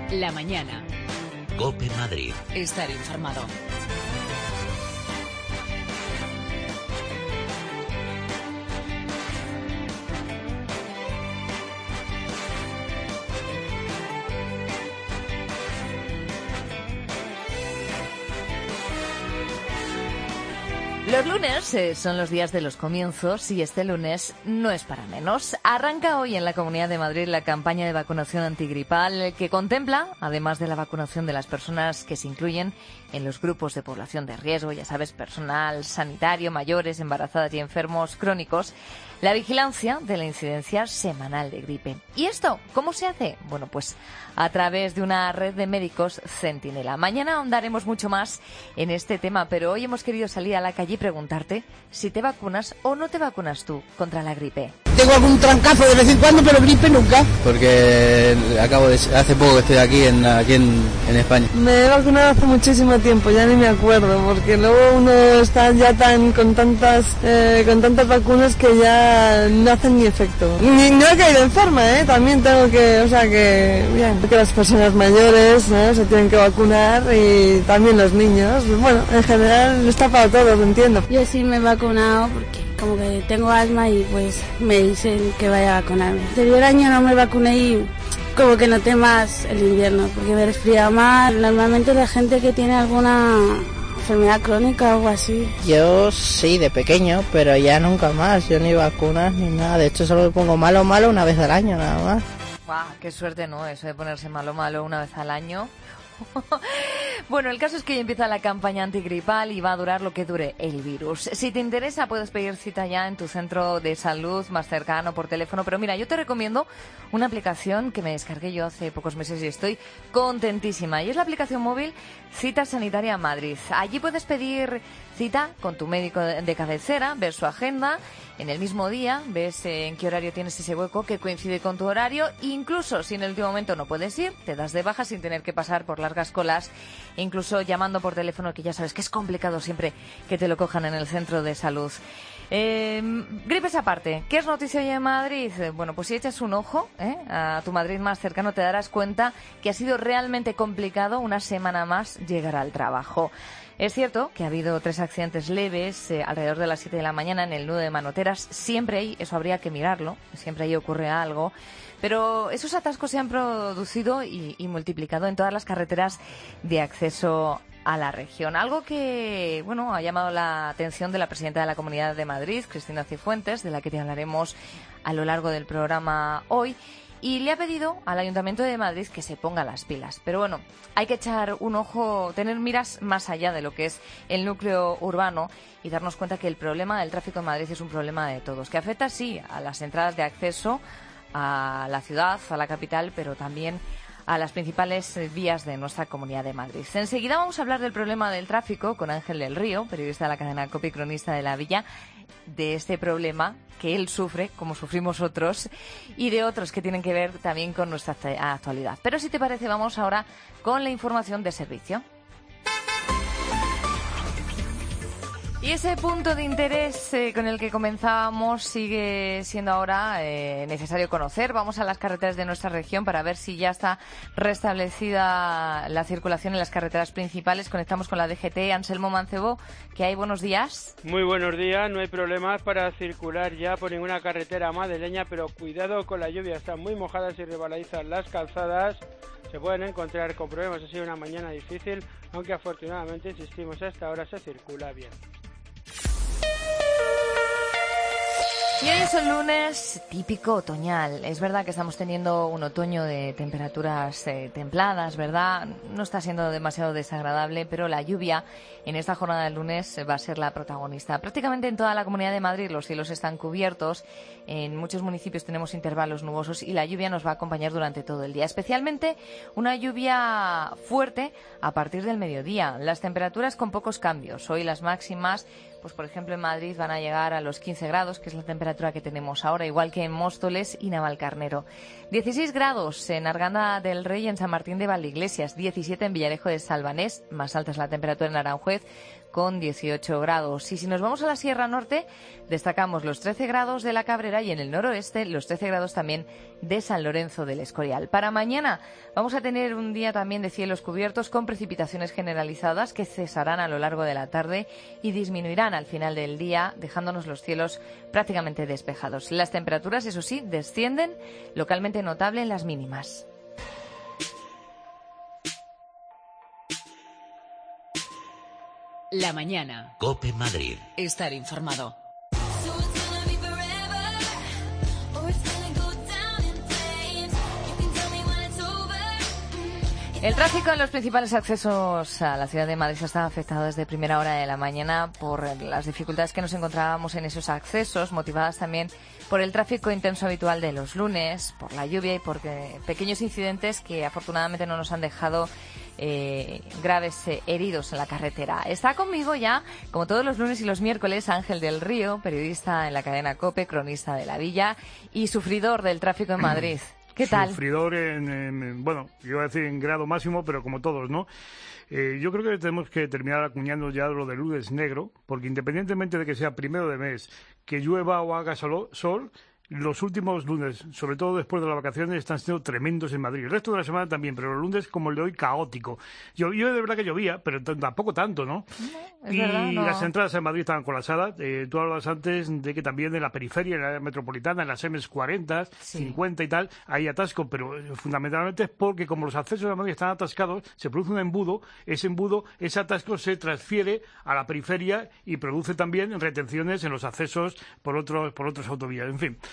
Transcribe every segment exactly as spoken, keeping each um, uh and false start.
La mañana. COPE Madrid. Estar informado. Los lunes eh, son los días de los comienzos y este lunes no es para menos. Arranca hoy en la Comunidad de Madrid la campaña de vacunación antigripal que contempla, además de la vacunación de las personas que se incluyen en los grupos de población de riesgo, ya sabes, personal sanitario, mayores, embarazadas y enfermos crónicos, la vigilancia de la incidencia semanal de gripe. ¿Y esto cómo se hace? Bueno, pues a través de una red de médicos Centinela. Mañana ahondaremos mucho más en este tema, pero hoy hemos querido salir a la calle y preguntarte si te vacunas o no te vacunas tú contra la gripe. Tengo algún trancazo de vez en cuando, pero gripe nunca. Porque acabo de hace poco que estoy aquí en aquí en, en España. Me he vacunado hace muchísimo tiempo, ya ni me acuerdo, porque luego uno está ya tan con tantas eh, con tantas vacunas que ya no hacen ni efecto. Ni no he caído enferma, eh. También tengo que, o sea que bien, que las personas mayores, ¿no?, se tienen que vacunar y también los niños. Bueno, en general está para todos, entiendo. Yo sí me he vacunado porque como que tengo asma y pues me dicen que vaya a vacunarme. El anterior año no me vacuné y como que noté más el invierno porque me resfriaba más. Normalmente la gente que tiene alguna enfermedad crónica o algo así. Yo sí, de pequeño, pero ya nunca más. Yo ni vacunas ni nada. De hecho, solo me pongo malo malo una vez al año, nada más. ¡Guau! ¡Qué suerte, ¿no? Eso de ponerse malo malo una vez al año. Bueno, el caso es que hoy empieza la campaña antigripal y va a durar lo que dure el virus. Si te interesa, puedes pedir cita ya en tu centro de salud más cercano por teléfono. Pero mira, yo te recomiendo una aplicación que me descargué yo hace pocos meses y estoy contentísima. Y es la aplicación móvil Cita Sanitaria Madrid. Allí puedes pedir cita con tu médico de cabecera, ver su agenda. En el mismo día ves en qué horario tienes ese hueco que coincide con tu horario. Incluso si en el último momento no puedes ir, te das de baja sin tener que pasar por largas colas, incluso llamando por teléfono, que ya sabes que es complicado siempre que te lo cojan en el centro de salud. Eh, gripes aparte, ¿qué es noticia hoy en Madrid? Bueno, pues si echas un ojo ¿eh? a tu Madrid más cercano te darás cuenta que ha sido realmente complicado una semana más llegar al trabajo. Es cierto que ha habido tres accidentes leves eh, alrededor de las siete de la mañana en el nudo de Manoteras. Siempre hay, eso habría que mirarlo, siempre ahí ocurre algo. Pero esos atascos se han producido y, y multiplicado en todas las carreteras de acceso a la región. Algo que, bueno, ha llamado la atención de la presidenta de la Comunidad de Madrid, Cristina Cifuentes, de la que te hablaremos a lo largo del programa hoy. Y le ha pedido al Ayuntamiento de Madrid que se ponga las pilas. Pero bueno, hay que echar un ojo, tener miras más allá de lo que es el núcleo urbano y darnos cuenta que el problema del tráfico en Madrid es un problema de todos, que afecta, sí, a las entradas de acceso a la ciudad, a la capital, pero también a las principales vías de nuestra Comunidad de Madrid. Enseguida vamos a hablar del problema del tráfico con Ángel del Río, periodista de la cadena COPE y cronista de La Villa, de este problema que él sufre, como sufrimos otros, y de otros que tienen que ver también con nuestra actualidad. Pero si te parece, vamos ahora con la información de servicio. Y ese punto de interés eh, con el que comenzábamos sigue siendo ahora eh, necesario conocer. Vamos a las carreteras de nuestra región para ver si ya está restablecida la circulación en las carreteras principales. Conectamos con la D G T. Anselmo Mancebo, ¿qué hay? Buenos días. Muy buenos días. No hay problemas para circular ya por ninguna carretera madrileña, pero cuidado con la lluvia. Están muy mojadas y resbaladizas las calzadas. Se pueden encontrar con problemas. Ha sido una mañana difícil, aunque afortunadamente, insistimos, hasta ahora se circula bien. Y hoy es un lunes típico otoñal. Es verdad que estamos teniendo un otoño de temperaturas eh, templadas, ¿verdad? No está siendo demasiado desagradable, pero la lluvia en esta jornada de lunes va a ser la protagonista. Prácticamente en toda la Comunidad de Madrid los cielos están cubiertos. En muchos municipios tenemos intervalos nubosos y la lluvia nos va a acompañar durante todo el día. Especialmente una lluvia fuerte a partir del mediodía. Las temperaturas con pocos cambios. Hoy las máximas pues por ejemplo en Madrid van a llegar a los quince grados, que es la temperatura que tenemos ahora, igual que en Móstoles y Navalcarnero. dieciséis grados en Arganda del Rey y en San Martín de Valdeiglesias, diecisiete en Villarejo de Salvanés, más alta es la temperatura en Aranjuez, con dieciocho grados. Y si nos vamos a la Sierra Norte, destacamos los trece grados de la Cabrera y en el noroeste los trece grados también de San Lorenzo del Escorial. Para mañana vamos a tener un día también de cielos cubiertos con precipitaciones generalizadas que cesarán a lo largo de la tarde y disminuirán al final del día, dejándonos los cielos prácticamente despejados. Las temperaturas, eso sí, descienden, localmente notable en las mínimas. La mañana. COPE Madrid. Estar informado. El tráfico en los principales accesos a la ciudad de Madrid está afectado desde primera hora de la mañana por las dificultades que nos encontrábamos en esos accesos, motivadas también por el tráfico intenso habitual de los lunes, por la lluvia y por pequeños incidentes que afortunadamente no nos han dejado eh, graves eh, heridos en la carretera. Está conmigo ya, como todos los lunes y los miércoles, Ángel del Río, periodista en la cadena COPE, cronista de la Villa y sufridor del tráfico en Madrid. ¿Qué tal? Sufridor en, en, bueno, yo iba a decir en grado máximo, pero como todos, ¿no? Eh, yo creo que tenemos que terminar acuñando ya lo de lunes negro, porque independientemente de que sea primero de mes, que llueva o haga sol, sol los últimos lunes, sobre todo después de las vacaciones, están siendo tremendos en Madrid. El resto de la semana también, pero los lunes como el de hoy, caótico. Llovió, de verdad que llovía, pero t- tampoco tanto, ¿no? no y verdad, no. Las entradas en Madrid estaban colapsadas. Eh, tú hablabas antes de que también en la periferia, en la área metropolitana, en las M cuarenta, sí. cincuenta y tal, hay atasco, pero eh, fundamentalmente es porque como los accesos a Madrid están atascados, se produce un embudo, ese embudo, ese atasco se transfiere a la periferia y produce también retenciones en los accesos por otros, por otras autovías, en fin.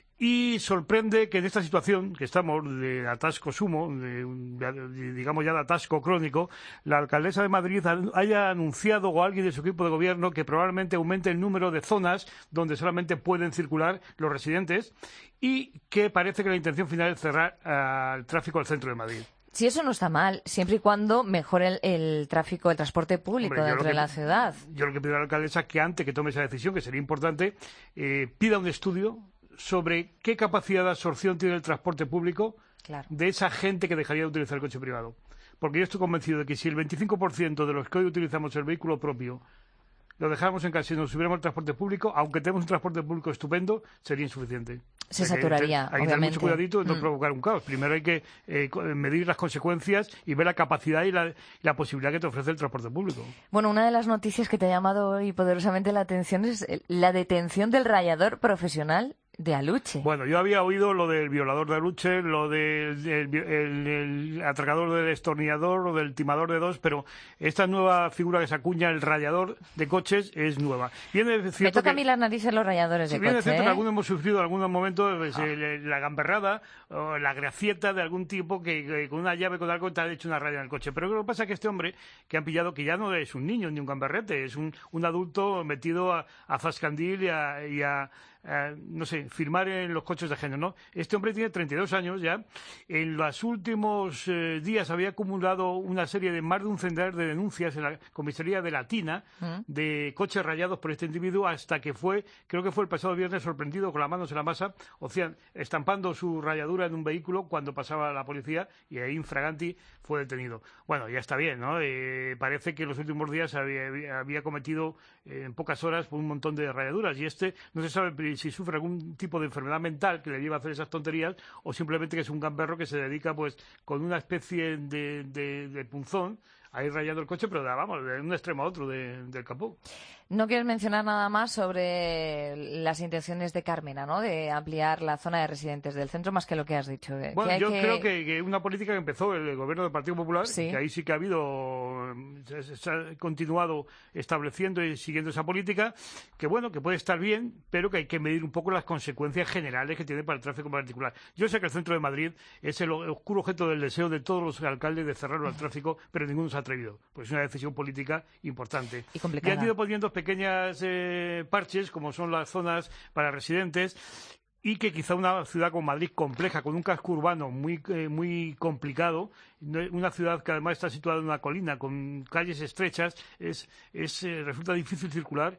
Y sorprende que en esta situación que estamos de atasco sumo, de, de, digamos ya de atasco crónico, la alcaldesa de Madrid haya anunciado, o alguien de su equipo de gobierno, que probablemente aumente el número de zonas donde solamente pueden circular los residentes y que parece que la intención final es cerrar uh, el tráfico al centro de Madrid. Si eso no está mal, siempre y cuando mejore el, el tráfico, el transporte público Hombre, dentro que, de la ciudad. Yo lo que pido a la alcaldesa es que antes que tome esa decisión, que sería importante, eh, pida un estudio sobre qué capacidad de absorción tiene el transporte público claro. de esa gente que dejaría de utilizar el coche privado. Porque yo estoy convencido de que si el veinticinco por ciento de los que hoy utilizamos el vehículo propio lo dejáramos en casa y nos subiéramos al transporte público, aunque tenemos un transporte público estupendo, sería insuficiente. Se saturaría, Hay que, hay que tener mucho cuidadito de no mm. provocar un caos. Primero hay que eh, medir las consecuencias y ver la capacidad y la, la posibilidad que te ofrece el transporte público. Bueno, una de las noticias que te ha llamado hoy poderosamente la atención es la detención del rallador profesional de Aluche. Bueno, yo había oído lo del violador de Aluche, lo del el, el, el atracador del destornillador, lo del timador de dos, pero esta nueva figura que se acuña, el rallador de coches, es nueva. Viene Me toca que, a mí las narices los ralladores si de viene coche. Cierto ¿eh? que algunos hemos sufrido en algún momento pues, ah. el, la gamberrada o la gracieta de algún tipo que, que con una llave, con algo, te ha hecho una raya en el coche. Pero lo que pasa es que este hombre que han pillado, que ya no es un niño ni un gamberrete, es un, un adulto metido a, a zascandil y a... Y a Uh, no sé, firmar en los coches de género, ¿no? Este hombre tiene treinta y dos años ya. En los últimos eh, días había acumulado una serie de más de un centenar de denuncias en la comisaría de Latina ¿Mm? de coches rayados por este individuo, hasta que fue, creo que fue el pasado viernes, sorprendido con las manos en la masa, o sea, estampando su rayadura en un vehículo cuando pasaba la policía y ahí infraganti fue detenido. Bueno, ya está bien, ¿no? Eh, parece que en los últimos días había, había cometido eh, en pocas horas un montón de rayaduras y este no se sabe si sufre algún tipo de enfermedad mental que le lleva a hacer esas tonterías o simplemente que es un gamberro que se dedica pues con una especie de, de, de punzón a ir rayando el coche, pero vamos, de un extremo a otro de, del capó. No quieres mencionar nada más sobre las intenciones de Carmena, ¿no? De ampliar la zona de residentes del centro, más que lo que has dicho. Bueno, que hay yo que... creo que, que una política que empezó el gobierno del Partido Popular, sí. que ahí sí que ha habido, se, se ha continuado estableciendo y siguiendo esa política, que bueno, que puede estar bien, pero que hay que medir un poco las consecuencias generales que tiene para el tráfico particular. Yo sé que el centro de Madrid es el oscuro objeto del deseo de todos los alcaldes de cerrarlo al tráfico, pero ninguno se ha atrevido, pues es una decisión política importante. Y complicada. Y han ido poniendo pequeñas eh, parches, como son las zonas para residentes, y que quizá una ciudad como Madrid compleja, con un casco urbano muy eh, muy complicado, una ciudad que además está situada en una colina, con calles estrechas, es, es eh, resulta difícil circular,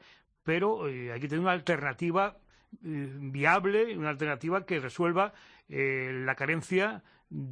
pero eh, hay que tener una alternativa eh, viable, una alternativa que resuelva eh, la carencia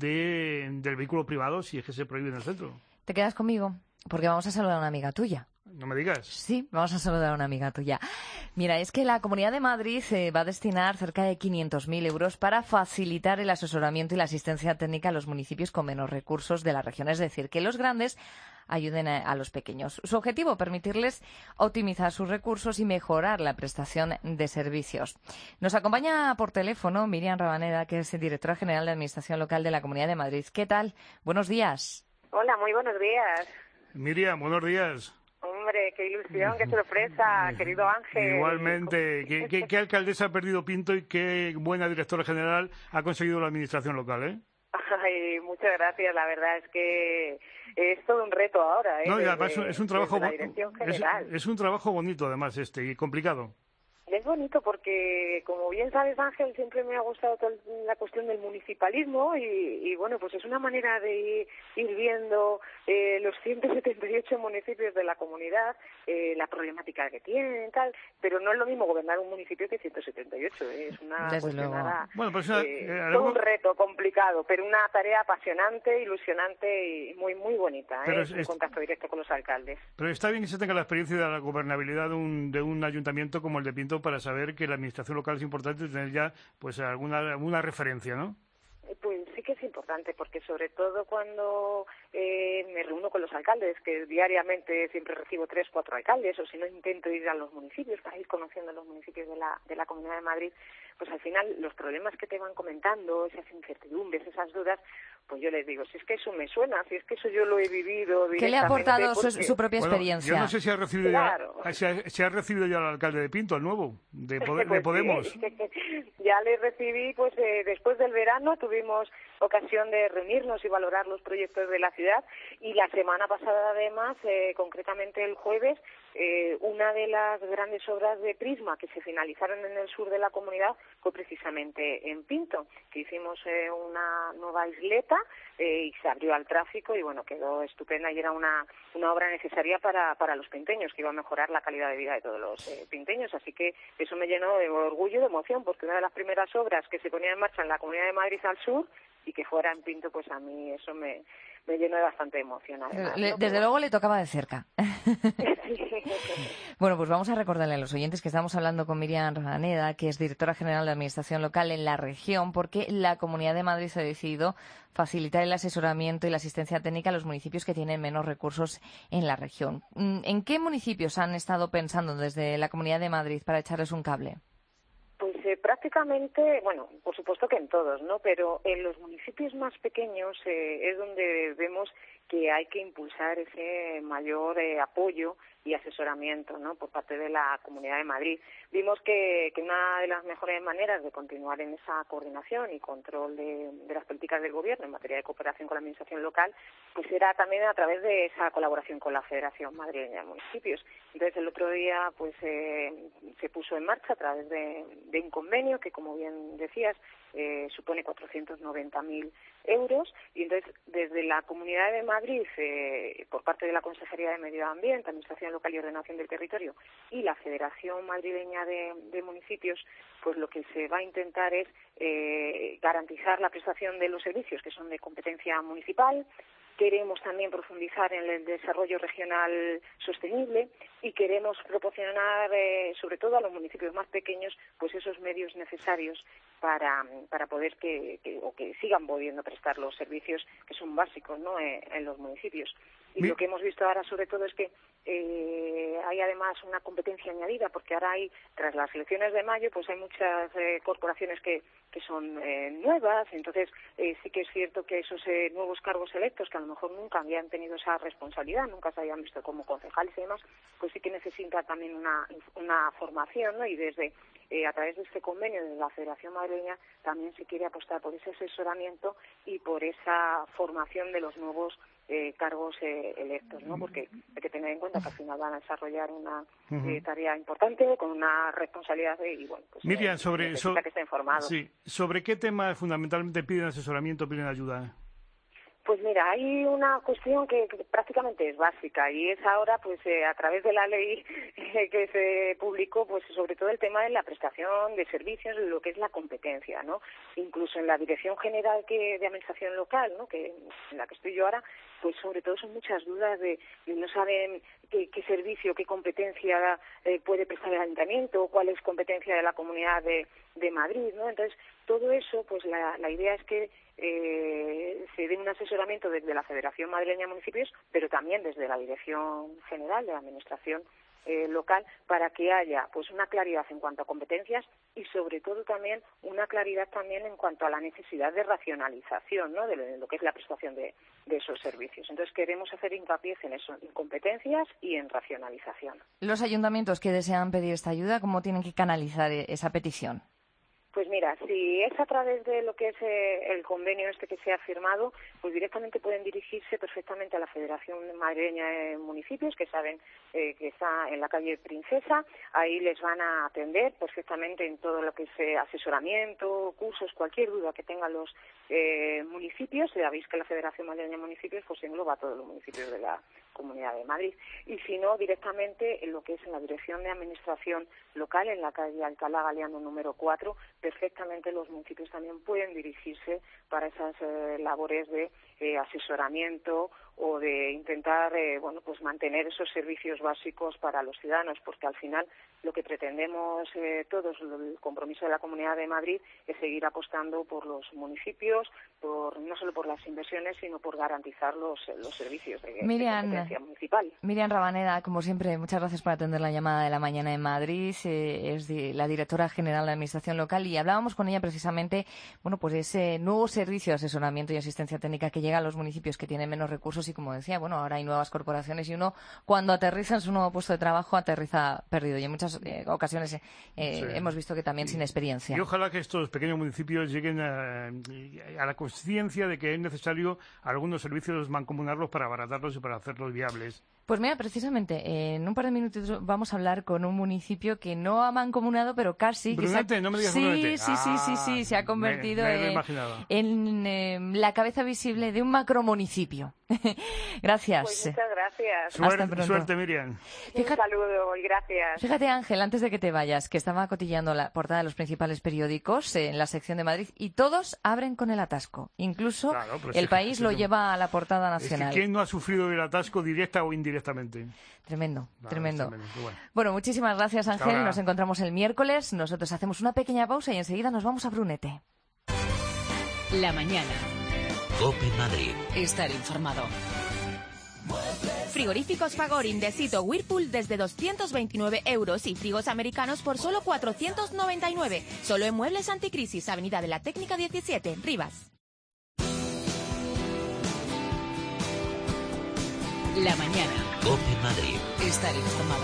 de, del vehículo privado si es que se prohíbe en el centro. ¿Te quedas conmigo? Porque vamos a saludar a una amiga tuya. No me digas. Sí, vamos a saludar a una amiga tuya. Mira, es que la Comunidad de Madrid eh, va a destinar cerca de quinientos mil euros para facilitar el asesoramiento y la asistencia técnica a los municipios con menos recursos de la región. Es decir, que los grandes ayuden a, a los pequeños. Su objetivo, permitirles optimizar sus recursos y mejorar la prestación de servicios. Nos acompaña por teléfono Miriam Rabaneda, que es directora general de Administración Local de la Comunidad de Madrid. ¿Qué tal? Buenos días. Hola, muy buenos días. Miriam, buenos días. Hombre, qué ilusión, qué sorpresa, querido Ángel. Igualmente, ¿Qué, qué, qué alcaldesa ha perdido Pinto y qué buena directora general ha conseguido la administración local, ¿eh? Ay, muchas gracias, la verdad es que es todo un reto ahora, ¿eh? No, y desde, además es un trabajo la dirección es, es un trabajo bonito además este y complicado. Es bonito porque, como bien sabes, Ángel, siempre me ha gustado toda la cuestión del municipalismo y, y bueno, pues es una manera de ir, ir viendo eh, los ciento setenta y ocho municipios de la comunidad, eh, la problemática que tienen, tal, pero no es lo mismo gobernar un municipio que ciento setenta y ocho, ¿eh? Es una cuestión nada, bueno, pues una, eh, eh, todo un reto complicado, pero una tarea apasionante, ilusionante y muy muy bonita, ¿eh? Es, un contacto directo con los alcaldes. Pero está bien que se tenga la experiencia de la gobernabilidad de un, de un ayuntamiento como el de Pinto para saber que la administración local es importante tener ya pues alguna, alguna referencia, ¿no? Pues sí que es importante, porque sobre todo cuando eh, me reúno con los alcaldes, que diariamente siempre recibo tres, cuatro alcaldes, o si no intento ir a los municipios para ir conociendo los municipios de la, de la Comunidad de Madrid, pues al final los problemas que te van comentando, esas incertidumbres, esas dudas, pues yo les digo, si es que eso me suena, si es que eso yo lo he vivido directamente. ¿Qué le ha aportado porque... su, su propia bueno, experiencia? Yo no sé si ha recibido claro. ya, si ha, si ha recibido ya al alcalde de Pinto, el nuevo, de, Poder, pues de Podemos. Sí. Ya le recibí, pues eh, después del verano tuvimos ocasión de reunirnos y valorar los proyectos de la ciudad y la semana pasada además, eh, concretamente el jueves, eh, una de las grandes obras de Prisma que se finalizaron en el sur de la comunidad fue precisamente en Pinto, que hicimos eh, una nueva isleta eh, y se abrió al tráfico y bueno, quedó estupenda y era una, una obra necesaria para, para los pinteños, que iba a mejorar la calidad de vida de todos los eh, pinteños, así que eso me llenó de orgullo y de emoción, porque una de las primeras obras que se ponía en marcha en la Comunidad de Madrid al sur y que fuera en Pinto, pues a mí eso me, me llenó de bastante emoción. Además, le, ¿no? Desde Pero... luego le tocaba de cerca. Bueno, pues vamos a recordarle a los oyentes que estamos hablando con Miriam Rabaneda, que es directora general de Administración Local en la región, porque la Comunidad de Madrid ha decidido facilitar el asesoramiento y la asistencia técnica a los municipios que tienen menos recursos en la región. ¿En qué municipios han estado pensando desde la Comunidad de Madrid para echarles un cable? Pues eh, prácticamente, bueno, por supuesto que en todos, ¿no? Pero en los municipios más pequeños eh, es donde vemos que hay que impulsar ese mayor eh, apoyo y asesoramiento, ¿no?, por parte de la Comunidad de Madrid. Vimos que, que una de las mejores maneras de continuar en esa coordinación y control de, de las políticas del Gobierno en materia de cooperación con la Administración local, pues era también a través de esa colaboración con la Federación Madrileña de Municipios. Entonces, el otro día pues eh, se puso en marcha a través de, de un convenio que, como bien decías, eh, supone cuatrocientos noventa mil euros, y entonces desde la Comunidad de Madrid, eh, por parte de la Consejería de Medio Ambiente, Administración Local y Ordenación del Territorio y la Federación Madrileña de, de Municipios, pues lo que se va a intentar es eh, garantizar la prestación de los servicios que son de competencia municipal. Queremos también profundizar en el desarrollo regional sostenible y queremos proporcionar, eh, sobre todo a los municipios más pequeños, pues esos medios necesarios para, para poder que, que, o que sigan pudiendo prestar los servicios que son básicos, ¿no?, en, en los municipios. Y lo que hemos visto ahora, sobre todo, es que eh, hay además una competencia añadida, porque ahora hay, tras las elecciones de mayo, pues hay muchas eh, corporaciones que, que son eh, nuevas, entonces eh, sí que es cierto que esos eh, nuevos cargos electos, que a lo mejor nunca habían tenido esa responsabilidad, nunca se habían visto como concejales y demás, pues sí que necesitan también una, una formación, ¿no? Y desde eh, a través de este convenio de la Federación Madrileña también se quiere apostar por ese asesoramiento y por esa formación de los nuevos Eh, cargos eh, electos, ¿no? Porque hay que tener en cuenta que al final van a desarrollar una uh-huh. eh, tarea importante con una responsabilidad de, y bueno, pues Miriam, eh, sobre necesita so, que esté informado. Sí, ¿sobre qué tema fundamentalmente piden asesoramiento, piden ayuda? Pues mira, hay una cuestión que, que prácticamente es básica y es ahora, pues eh, a través de la ley eh, que se publicó, pues sobre todo el tema de la prestación de servicios, lo que es la competencia, ¿no? Incluso en la Dirección General que, de Administración Local, ¿no? Que en la que estoy yo ahora, pues sobre todo son muchas dudas de, de no saben qué, qué servicio, qué competencia eh, puede prestar el Ayuntamiento, cuál es competencia de la Comunidad de, de Madrid, ¿no? Entonces, todo eso, pues la, la idea es que eh, se dé un asesoramiento desde la Federación Madrileña de Municipios, pero también desde la Dirección General de la Administración eh, Local, para que haya pues una claridad en cuanto a competencias y sobre todo también una claridad también en cuanto a la necesidad de racionalización, ¿no? de lo que es la prestación de, de esos servicios. Entonces queremos hacer hincapié en eso, en competencias y en racionalización. Los ayuntamientos que desean pedir esta ayuda, ¿cómo tienen que canalizar esa petición? Pues mira, si es a través de lo que es eh, el convenio este que se ha firmado, pues directamente pueden dirigirse perfectamente a la Federación Madrileña de Municipios, que saben eh, que está en la calle Princesa. Ahí les van a atender perfectamente en todo lo que es eh, asesoramiento, cursos, cualquier duda que tengan los eh, municipios. Sabéis que la Federación Madrileña de Municipios pues engloba a todos los municipios de la Comunidad de Madrid. Y si no, directamente en lo que es en la Dirección de Administración Local, en la calle Alcalá Galeano número cuatro, perfectamente los municipios también pueden dirigirse para esas eh, labores de eh, asesoramiento o de intentar eh, bueno pues mantener esos servicios básicos para los ciudadanos, porque al final lo que pretendemos eh, todos, el compromiso de la Comunidad de Madrid, es seguir apostando por los municipios, por no solo por las inversiones, sino por garantizar los, los servicios de, Miriam, de competencia municipal. Miriam Rabaneda, como siempre, muchas gracias por atender la llamada de la mañana en Madrid. Eh, es de, la directora general de Administración Local y hablábamos con ella precisamente, bueno, pues ese nuevo servicio de asesoramiento y asistencia técnica que llega a los municipios que tienen menos recursos y, como decía, bueno, ahora hay nuevas corporaciones y uno, cuando aterriza en su nuevo puesto de trabajo, aterriza perdido. Y en muchas eh, ocasiones eh, sí. hemos visto que también y, sin experiencia. Y ojalá que estos pequeños municipios lleguen a, a la conciencia de que es necesario algunos servicios mancomunarlos para abaratarlos y para hacerlos viables. Pues mira, precisamente, en un par de minutos vamos a hablar con un municipio que no ha mancomunado, pero casi... Brunete, ha... no me digas sí, Brunete. Sí, sí, sí, sí, se ha convertido me, me en, en eh, la cabeza visible de un macromunicipio. Gracias. Pues muchas gracias. Suerte, Hasta pronto. Suerte, Miriam. Fíjate, un saludo y gracias. Fíjate, Ángel, antes de que te vayas, que estaba cotilleando la portada de los principales periódicos en la sección de Madrid y todos abren con el atasco. Incluso claro, El sí, País sí, lo sí. lleva a la portada nacional. Es que ¿quién no ha sufrido el atasco directa o indirectamente? Tremendo, Vale, tremendo. tremendo. Bueno. bueno, muchísimas gracias, Ángel. Nos encontramos el miércoles. Nosotros hacemos una pequeña pausa y enseguida nos vamos a Brunete. La mañana. COPE Madrid. Estar informado. Frigoríficos Fagor de Sito Whirlpool desde doscientos veintinueve euros y frigos americanos por solo cuatrocientos noventa y nueve. Solo en Muebles Anticrisis, Avenida de la Técnica diecisiete, Rivas. La mañana. COPE Madrid. Estar informado.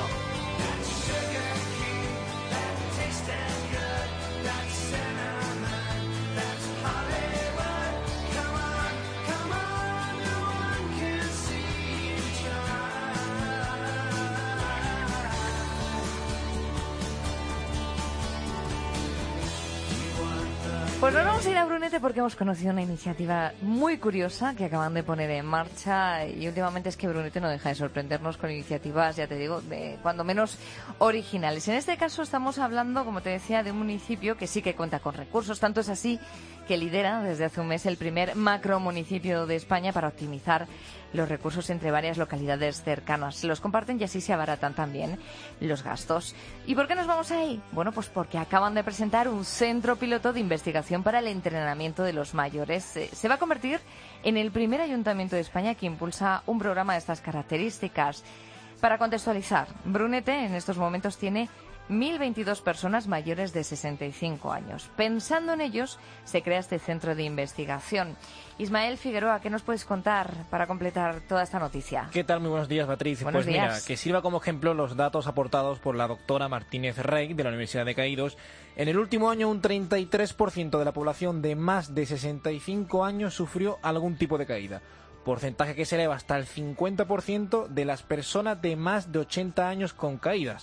Pues nos vamos a ir a Brunete porque hemos conocido una iniciativa muy curiosa que acaban de poner en marcha y últimamente es que Brunete no deja de sorprendernos con iniciativas, ya te digo, de cuando menos originales. En este caso estamos hablando, como te decía, de un municipio que sí que cuenta con recursos, tanto es así que lidera desde hace un mes el primer macromunicipio de España para optimizar los recursos entre varias localidades cercanas. Se los comparten y así se abaratan también los gastos. ¿Y por qué nos vamos ahí? Bueno, pues porque acaban de presentar un centro piloto de investigación para el entrenamiento de los mayores. Se va a convertir en el primer ayuntamiento de España que impulsa un programa de estas características. Para contextualizar, Brunete en estos momentos tiene mil veintidós personas mayores de sesenta y cinco años. Pensando en ellos, se crea este centro de investigación. Ismael Figueroa, ¿qué nos puedes contar para completar toda esta noticia? ¿Qué tal? Muy buenos días, Beatriz. Buenos pues mira, días. que sirva como ejemplo los datos aportados por la doctora Martínez Rey de la Universidad de Caídos. En el último año, un treinta y tres por ciento de la población de más de sesenta y cinco años sufrió algún tipo de caída. Porcentaje que se eleva hasta el cincuenta por ciento de las personas de más de ochenta años con caídas.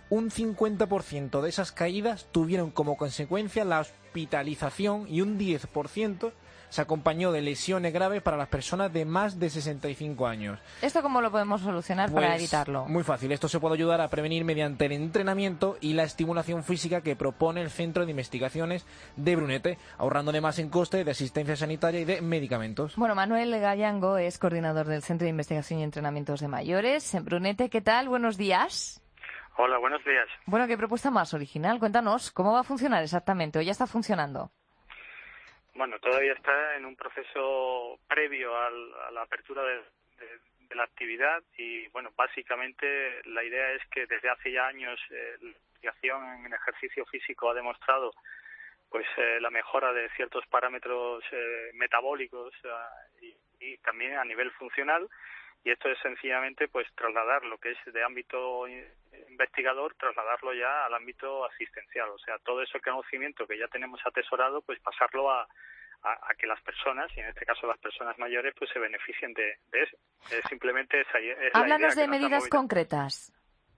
un cincuenta por ciento de esas caídas tuvieron como consecuencia la hospitalización y un diez por ciento se acompañó de lesiones graves para las personas de más de sesenta y cinco años. ¿Esto cómo lo podemos solucionar Pues, para evitarlo? Muy fácil. Esto se puede ayudar a prevenir mediante el entrenamiento y la estimulación física que propone el Centro de Investigaciones de Brunete, ahorrando además en coste de asistencia sanitaria y de medicamentos. Bueno, Manuel Gallango es coordinador del Centro de Investigación y Entrenamientos de Mayores en Brunete. ¿Qué tal? Buenos días. Hola, buenos días. Bueno, qué propuesta más original. Cuéntanos, ¿cómo va a funcionar exactamente? ¿O ya está funcionando? Bueno, todavía está en un proceso previo al, a la apertura de, de, de la actividad y, bueno, básicamente la idea es que desde hace ya años eh, la investigación en ejercicio físico ha demostrado pues eh, la mejora de ciertos parámetros eh, metabólicos eh, y, y también a nivel funcional, y esto es sencillamente pues trasladar lo que es de ámbito investigador, trasladarlo ya al ámbito asistencial, o sea, todo ese conocimiento que ya tenemos atesorado, pues pasarlo a, a, a que las personas, y en este caso las personas mayores, pues se beneficien de, de eso. Es simplemente esa es Háblanos la idea de medidas concretas.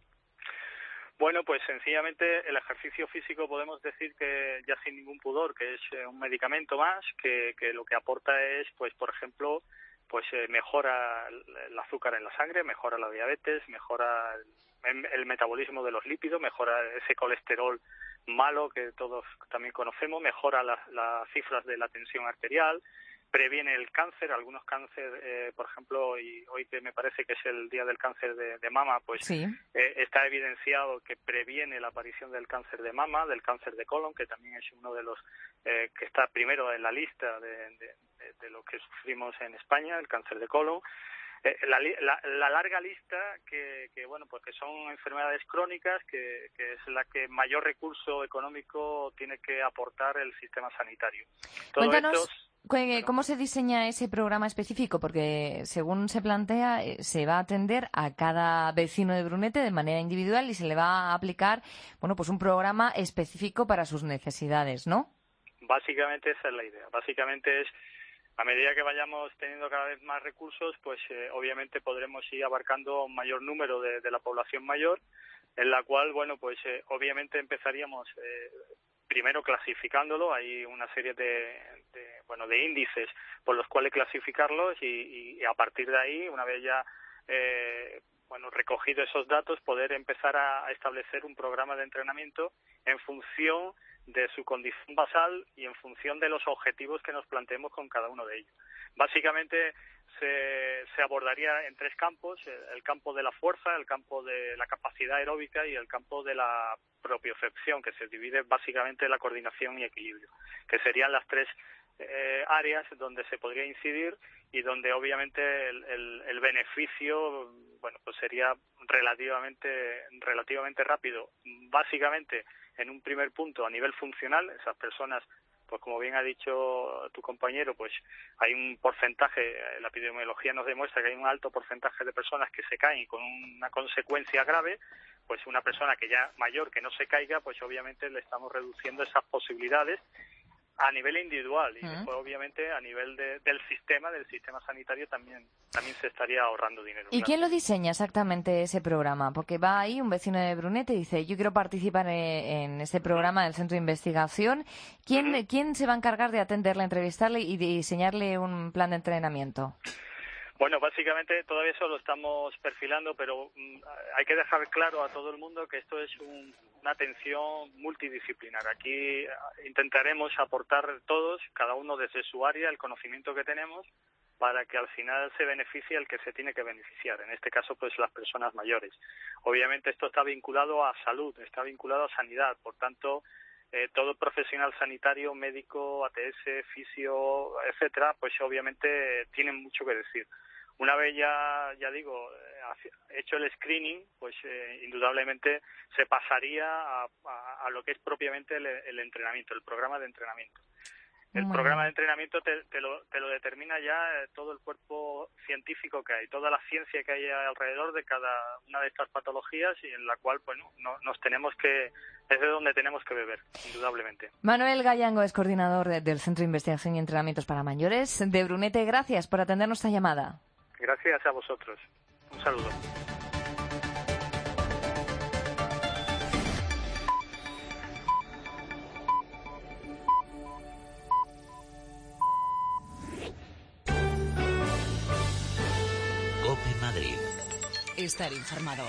Bueno, pues sencillamente el ejercicio físico podemos decir que ya sin ningún pudor que es un medicamento más, que, que lo que aporta es, pues por ejemplo, pues eh, mejora el azúcar en la sangre, mejora la diabetes, mejora el, el metabolismo de los lípidos, mejora ese colesterol malo que todos también conocemos, mejora la, las cifras de la tensión arterial, previene el cáncer, algunos cánceres, eh, por ejemplo, y hoy que me parece que es el día del cáncer de, de mama, pues sí. eh, está evidenciado que previene la aparición del cáncer de mama, del cáncer de colon, que también es uno de los eh, que está primero en la lista de, de, de, de lo que sufrimos en España, el cáncer de colon. Eh, la, la, la larga lista que, que bueno pues que son enfermedades crónicas que, que es la que mayor recurso económico tiene que aportar el sistema sanitario. Todo Cuéntanos esto, cómo se diseña ese programa específico, porque según se plantea se va a atender a cada vecino de Brunete de manera individual y se le va a aplicar bueno pues un programa específico para sus necesidades, ¿no? Básicamente esa es la idea. Básicamente es a medida que vayamos teniendo cada vez más recursos, pues eh, obviamente podremos ir abarcando un mayor número de, de la población mayor, en la cual, bueno, pues eh, obviamente empezaríamos eh, primero clasificándolo. Hay una serie de, de, bueno, de índices por los cuales clasificarlos y, y a partir de ahí, una vez ya eh, bueno, recogido esos datos, poder empezar a, a establecer un programa de entrenamiento en función de su condición basal y en función de los objetivos que nos planteemos con cada uno de ellos. Básicamente se, se abordaría en tres campos: el campo de la fuerza, el campo de la capacidad aeróbica y el campo de la propiocepción, que se divide básicamente en la coordinación y equilibrio, que serían las tres eh, áreas donde se podría incidir y donde obviamente el, el, el beneficio bueno pues sería relativamente relativamente rápido. Básicamente, en un primer punto, a nivel funcional, esas personas, pues como bien ha dicho tu compañero, pues hay un porcentaje, la epidemiología nos demuestra que hay un alto porcentaje de personas que se caen con una consecuencia grave. Pues una persona que ya mayor que no se caiga, pues obviamente le estamos reduciendo esas posibilidades a nivel individual y después obviamente a nivel de, del sistema, del sistema sanitario también también se estaría ahorrando dinero. ¿Y claro. quién lo diseña exactamente ese programa? Porque va ahí un vecino de Brunete y dice, yo quiero participar en este programa del Centro de Investigación. ¿Quién, uh-huh. ¿quién se va a encargar de atenderle, entrevistarle y de diseñarle un plan de entrenamiento? Bueno, básicamente todavía eso lo estamos perfilando, pero um, hay que dejar claro a todo el mundo que esto es un, una atención multidisciplinar. Aquí intentaremos aportar todos, cada uno desde su área, el conocimiento que tenemos para que al final se beneficie el que se tiene que beneficiar, en este caso pues las personas mayores. Obviamente esto está vinculado a salud, está vinculado a sanidad, por tanto Eh, todo profesional sanitario, médico, A T S, fisio, etcétera, pues obviamente tienen mucho que decir. Una vez ya, ya digo, hecho el screening, pues eh, indudablemente se pasaría a, a, a lo que es propiamente el, el entrenamiento, el programa de entrenamiento. El Muy programa bien. de entrenamiento te, te, lo, te lo determina ya eh, todo el cuerpo científico que hay, toda la ciencia que hay alrededor de cada una de estas patologías y en la cual, bueno, no, nos tenemos que, es de donde tenemos que beber, indudablemente. Manuel Gallango es coordinador de, del Centro de Investigación y Entrenamientos para Mayores de Brunete. Gracias por atender nuestra llamada. Gracias a vosotros. Un saludo. Estar informado.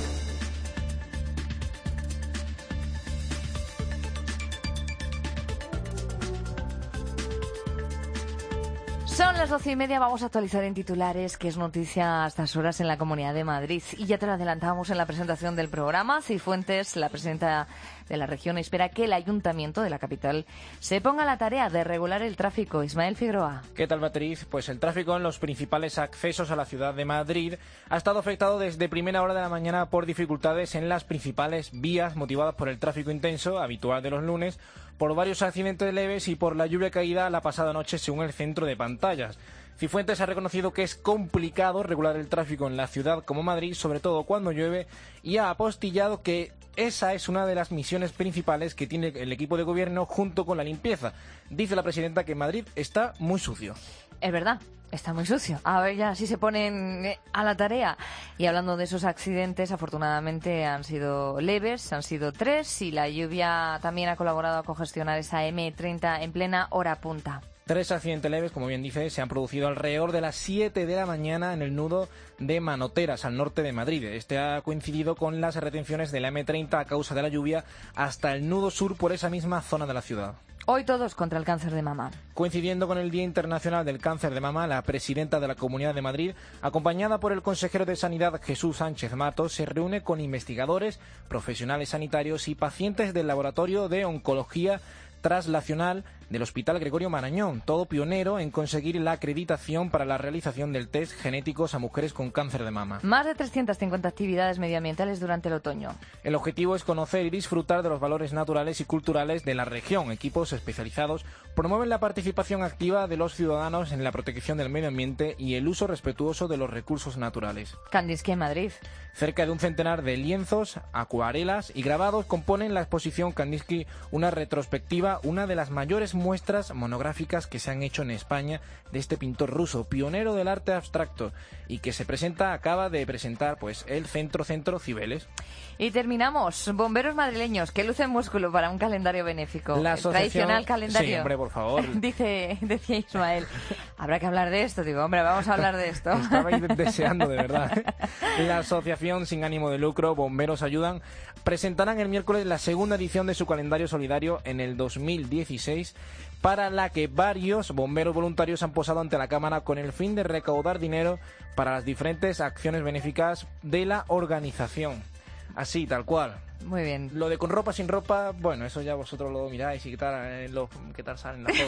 Son las doce y media, vamos a actualizar en titulares, que es noticia a estas horas en la Comunidad de Madrid. Y ya te lo adelantábamos en la presentación del programa. Cifuentes, la presidenta de la región, espera que el ayuntamiento de la capital se ponga a la tarea de regular el tráfico. Ismael Figueroa. ¿Qué tal, Beatriz? Pues el tráfico en los principales accesos a la ciudad de Madrid ha estado afectado desde primera hora de la mañana por dificultades en las principales vías motivadas por el tráfico intenso habitual de los lunes, por varios accidentes leves y por la lluvia caída la pasada noche, según el centro de pantallas. Cifuentes ha reconocido que es complicado regular el tráfico en la ciudad como Madrid, sobre todo cuando llueve, y ha apostillado que esa es una de las misiones principales que tiene el equipo de gobierno junto con la limpieza. Dice la presidenta que Madrid está muy sucio. Es verdad. Está muy sucio. A ver ya si se ponen a la tarea. Y hablando de esos accidentes, afortunadamente han sido leves, han sido tres, y la lluvia también ha colaborado a congestionar esa eme treinta en plena hora punta. Tres accidentes leves, como bien dice, se han producido alrededor de las siete de la mañana en el nudo de Manoteras, al norte de Madrid. Este ha coincidido con las retenciones de la eme treinta a causa de la lluvia hasta el nudo sur por esa misma zona de la ciudad. Hoy todos contra el cáncer de mama. Coincidiendo con el Día Internacional del Cáncer de Mama, la presidenta de la Comunidad de Madrid, acompañada por el consejero de Sanidad Jesús Sánchez Matos, se reúne con investigadores, profesionales sanitarios y pacientes del Laboratorio de Oncología Translacional del Hospital Gregorio Marañón, todo pionero en conseguir la acreditación para la realización del test genéticos a mujeres con cáncer de mama. Más de trescientas cincuenta actividades medioambientales durante el otoño. El objetivo es conocer y disfrutar de los valores naturales y culturales de la región. Equipos especializados promueven la participación activa de los ciudadanos en la protección del medio ambiente y el uso respetuoso de los recursos naturales. Kandinsky en Madrid. Cerca de un centenar de lienzos, acuarelas y grabados componen la exposición Kandinsky, una retrospectiva, una de las mayores muestras monográficas que se han hecho en España de este pintor ruso, pionero del arte abstracto, y que se presenta, acaba de presentar pues el Centro Centro Cibeles. Y terminamos. Bomberos madrileños que lucen músculo para un calendario benéfico. La el asociación... tradicional calendario. Sí, hombre, por favor. Dice, decía Ismael, habrá que hablar de esto. Digo, hombre, vamos a hablar de esto. Estaba deseando, de verdad. La asociación sin ánimo de lucro Bomberos Ayudan presentarán el miércoles la segunda edición de su calendario solidario en el dos mil dieciséis, para la que varios bomberos voluntarios han posado ante la Cámara con el fin de recaudar dinero para las diferentes acciones benéficas de la organización. Así, tal cual. Muy bien. Lo de con ropa, sin ropa, bueno, eso ya vosotros lo miráis y qué tal, eh, lo, qué tal salen las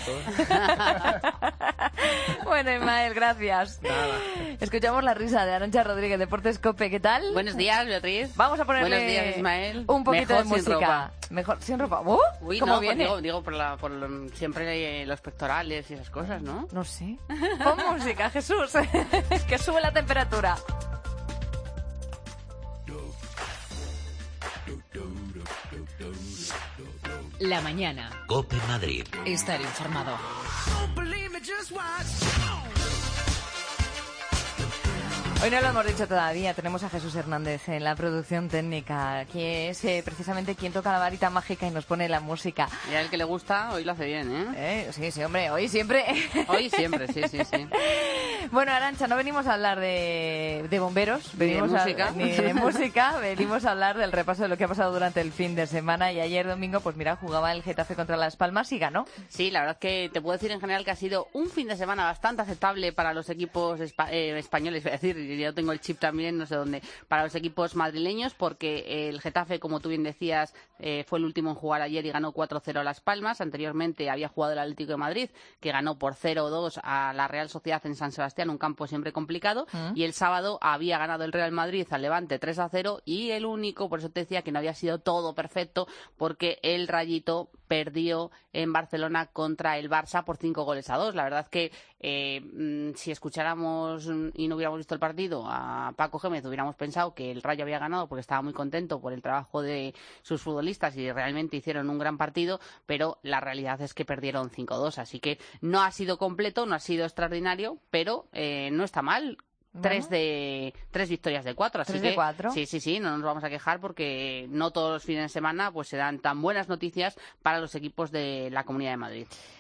fotos. Bueno, Ismael, gracias. Nada. Escuchamos la risa de Arantxa Rodríguez, Deportes COPE. ¿Qué tal? Buenos días, Beatriz. Vamos a ponerle Buenos días, Ismael. un poquito Mejor de sin música. ropa. Mejor sin ropa. ¿Uh? Uy, ¿Cómo no, viene? Digo, digo por, la, por lo- siempre eh, los pectorales y esas cosas, ¿no? No sé. Pon música, Jesús. Que sube la temperatura. La mañana. COPE Madrid. Estar informado. Hoy no lo hemos dicho todavía, tenemos a Jesús Hernández en la producción técnica, que es eh, precisamente quien toca la varita mágica y nos pone la música. Y a él que le gusta, hoy lo hace bien, ¿eh? ¿Eh? Sí, sí, hombre, hoy siempre. Hoy siempre, sí, sí, sí. Bueno, Arantxa, no venimos a hablar de, de bomberos, Ni de venimos a- música. ni de música, venimos a hablar del repaso de lo que ha pasado durante el fin de semana, y ayer domingo, pues mira, jugaba el Getafe contra Las Palmas y ganó. Sí, la verdad que te puedo decir en general que ha sido un fin de semana bastante aceptable para los equipos espa- eh, españoles, voy a decir, yo tengo el chip también, no sé dónde, para los equipos madrileños, porque el Getafe, como tú bien decías, eh, fue el último en jugar ayer y ganó cuatro cero a Las Palmas. Anteriormente había jugado el Atlético de Madrid, que ganó por cero dos a la Real Sociedad en San Sebastián, un campo siempre complicado, Mm. y el sábado había ganado el Real Madrid al Levante tres a cero, y el único, por eso te decía que no había sido todo perfecto, porque el Rayito perdió en Barcelona contra el Barça por cinco goles a dos. La verdad que eh, mm, si escucháramos mm, y no hubiéramos visto el partido a Paco Gémez, hubiéramos pensado que el Rayo había ganado porque estaba muy contento por el trabajo de sus futbolistas y realmente hicieron un gran partido, pero la realidad es que perdieron cinco dos, así que no ha sido completo, no ha sido extraordinario, pero eh, no está mal. Bueno. Tres de tres victorias de cuatro, así ¿Tres que de cuatro? sí, sí, sí, no nos vamos a quejar porque no todos los fines de semana pues se dan tan buenas noticias para los equipos de la Comunidad de Madrid.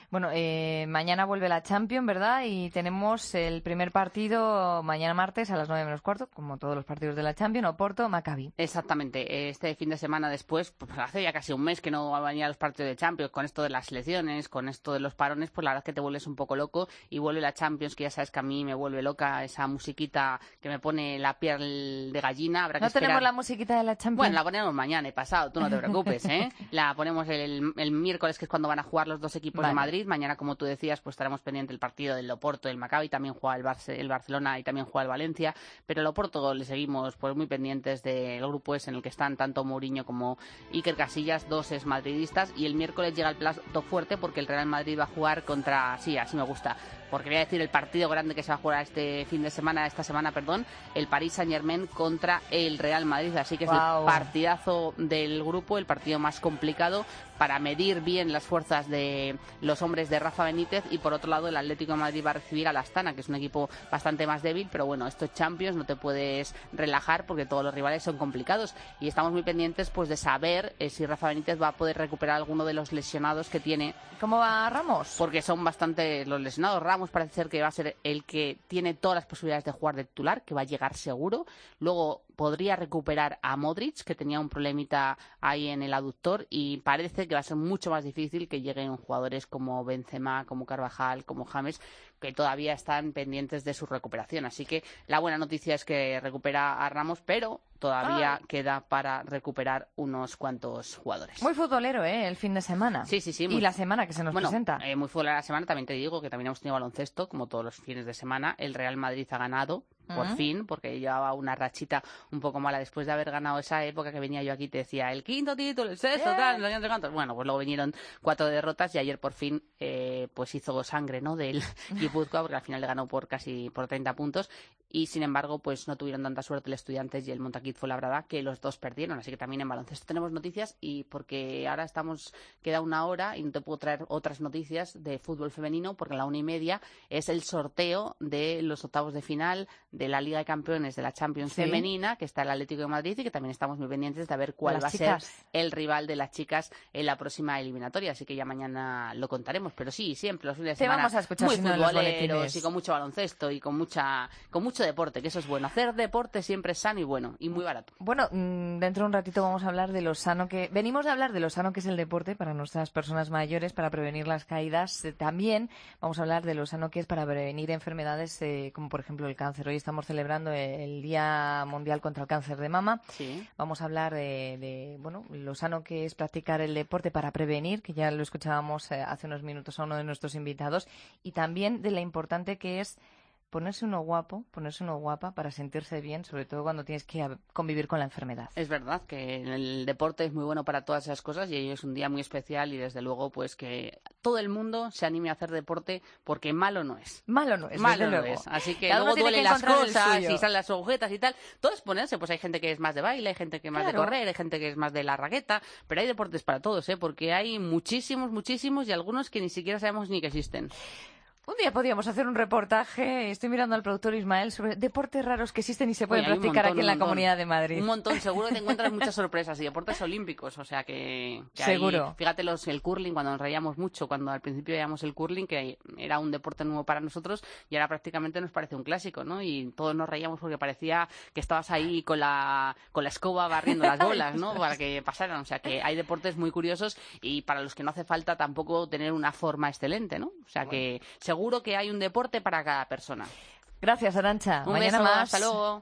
Bueno, eh, mañana vuelve la Champions, ¿verdad? Y tenemos el primer partido mañana martes a las nueve menos cuarto, como todos los partidos de la Champions, Oporto-Maccabi. Exactamente. Este fin de semana después, pues hace ya casi un mes que no venía a los partidos de Champions, con esto de las selecciones, con esto de los parones, pues la verdad es que te vuelves un poco loco y vuelve la Champions, que ya sabes que a mí me vuelve loca esa musiquita que me pone la piel de gallina. Habrá que ¿No esperar. tenemos la musiquita de la Champions? Bueno, la ponemos mañana y pasado, tú no te preocupes, ¿eh? La ponemos el, el miércoles, que es cuando van a jugar los dos equipos Vale. de Madrid. Mañana, como tú decías, pues estaremos pendientes del partido del Oporto, del Maccabi, también juega el, Barce, el Barcelona y también juega el Valencia, pero el Oporto le seguimos pues muy pendientes del grupo ese en el que están tanto Mourinho como Iker Casillas, dos es madridistas, y el miércoles llega el plato fuerte porque el Real Madrid va a jugar contra, sí, así me gusta, porque voy a decir el partido grande que se va a jugar este fin de semana, esta semana, perdón, el Paris Saint-Germain contra el Real Madrid, así que es Wow. el partidazo del grupo, el partido más complicado para medir bien las fuerzas de los hombres de Rafa Benítez, y por otro lado el Atlético de Madrid va a recibir al Astana, que es un equipo bastante más débil, pero bueno, esto es Champions, no te puedes relajar porque todos los rivales son complicados y estamos muy pendientes pues de saber eh, si Rafa Benítez va a poder recuperar alguno de los lesionados que tiene. ¿Cómo va Ramos? Porque son bastante los lesionados. Ramos parece ser que va a ser el que tiene todas las posibilidades de jugar de titular, que va a llegar seguro. Luego podría recuperar a Modric, que tenía un problemita ahí en el aductor, y parece que va a ser mucho más difícil que lleguen jugadores como Benzema, como Carvajal, como James, que todavía están pendientes de su recuperación. Así que la buena noticia es que recupera a Ramos, pero todavía ah. queda para recuperar unos cuantos jugadores. Muy futbolero, ¿eh? El fin de semana. Sí, sí, sí. Y Muy... la semana que se nos bueno, presenta. Eh, muy futbolera la semana, también te digo que también hemos tenido baloncesto, como todos los fines de semana. El Real Madrid ha ganado, por Uh-huh. fin, porque llevaba una rachita un poco mala después de haber ganado esa época que venía yo aquí y te decía el quinto título, el sexto, Yeah. tal, no sé cuántos. Bueno, pues luego vinieron cuatro derrotas y ayer por fin eh, pues hizo sangre, ¿no? Del Guipúzcoa, porque al final le ganó por casi por treinta puntos, y sin embargo pues no tuvieron tanta suerte el Estudiantes y el Montaquit Fuenlabrada, que los dos perdieron. Así que también en baloncesto tenemos noticias, y porque ahora estamos, queda una hora y no te puedo traer otras noticias de fútbol femenino, porque a la una y media es el sorteo de los octavos de final de la Liga de Campeones de la Champions Sí. femenina, que está el Atlético de Madrid, y que también estamos muy pendientes de ver cuál Las va chicas. a ser el rival de las chicas en la próxima eliminatoria. Así que ya mañana lo contaremos. Pero sí, siempre los fines de Te semana vamos a escuchar, muy si no, en los futboleros boletines. y con mucho baloncesto y con mucha con mucho deporte, que eso es bueno. Hacer deporte siempre es sano y bueno y muy barato. Bueno, mm, dentro de un ratito vamos a hablar de lo sano que... Venimos de hablar de lo sano que es el deporte para nuestras personas mayores, para prevenir las caídas. Eh, también vamos a hablar de lo sano que es para prevenir enfermedades eh, como por ejemplo el cáncer. Hoy estamos celebrando el Día Mundial contra el Cáncer de Mama. Sí. Vamos a hablar de, de bueno, lo sano que es practicar el deporte para prevenir, que ya lo escuchábamos eh, hace unos minutos a uno de nuestros invitados, y también de la importante que es ponerse uno guapo, ponerse uno guapa para sentirse bien, sobre todo cuando tienes que a- convivir con la enfermedad. Es verdad que el deporte es muy bueno para todas esas cosas, y hoy es un día muy especial, y desde luego pues que todo el mundo se anime a hacer deporte, porque malo no es. Malo no es, Malo desde no luego. es. Así que Cada uno luego tiene duelen que las encontrar el cosas suyo. y salen las agujetas y tal. Todo es ponerse, pues hay gente que es más de baile, hay gente que es más Claro. de correr, hay gente que es más de la raqueta, pero hay deportes para todos, ¿eh? Porque hay muchísimos, muchísimos, y algunos que ni siquiera sabemos ni que existen. Un día podríamos hacer un reportaje, estoy mirando al productor Ismael, sobre deportes raros que existen y se pueden Oye, hay un practicar montón, aquí en un la montón. Comunidad de Madrid. Un montón, seguro que te encuentras muchas sorpresas, y deportes olímpicos, o sea que... que hay- Seguro. fíjate los, el curling, cuando nos reíamos mucho, cuando al principio veíamos el curling, que era un deporte nuevo para nosotros, y ahora prácticamente nos parece un clásico, ¿no? Y todos nos reíamos porque parecía que estabas ahí con la, con la escoba barriendo las bolas, ¿no? Para que pasaran, o sea que hay deportes muy curiosos, y para los que no hace falta tampoco tener una forma excelente, ¿no? O sea que seguro que hay un deporte para cada persona. Gracias, Arantxa. Un Mañana beso, más. hasta luego.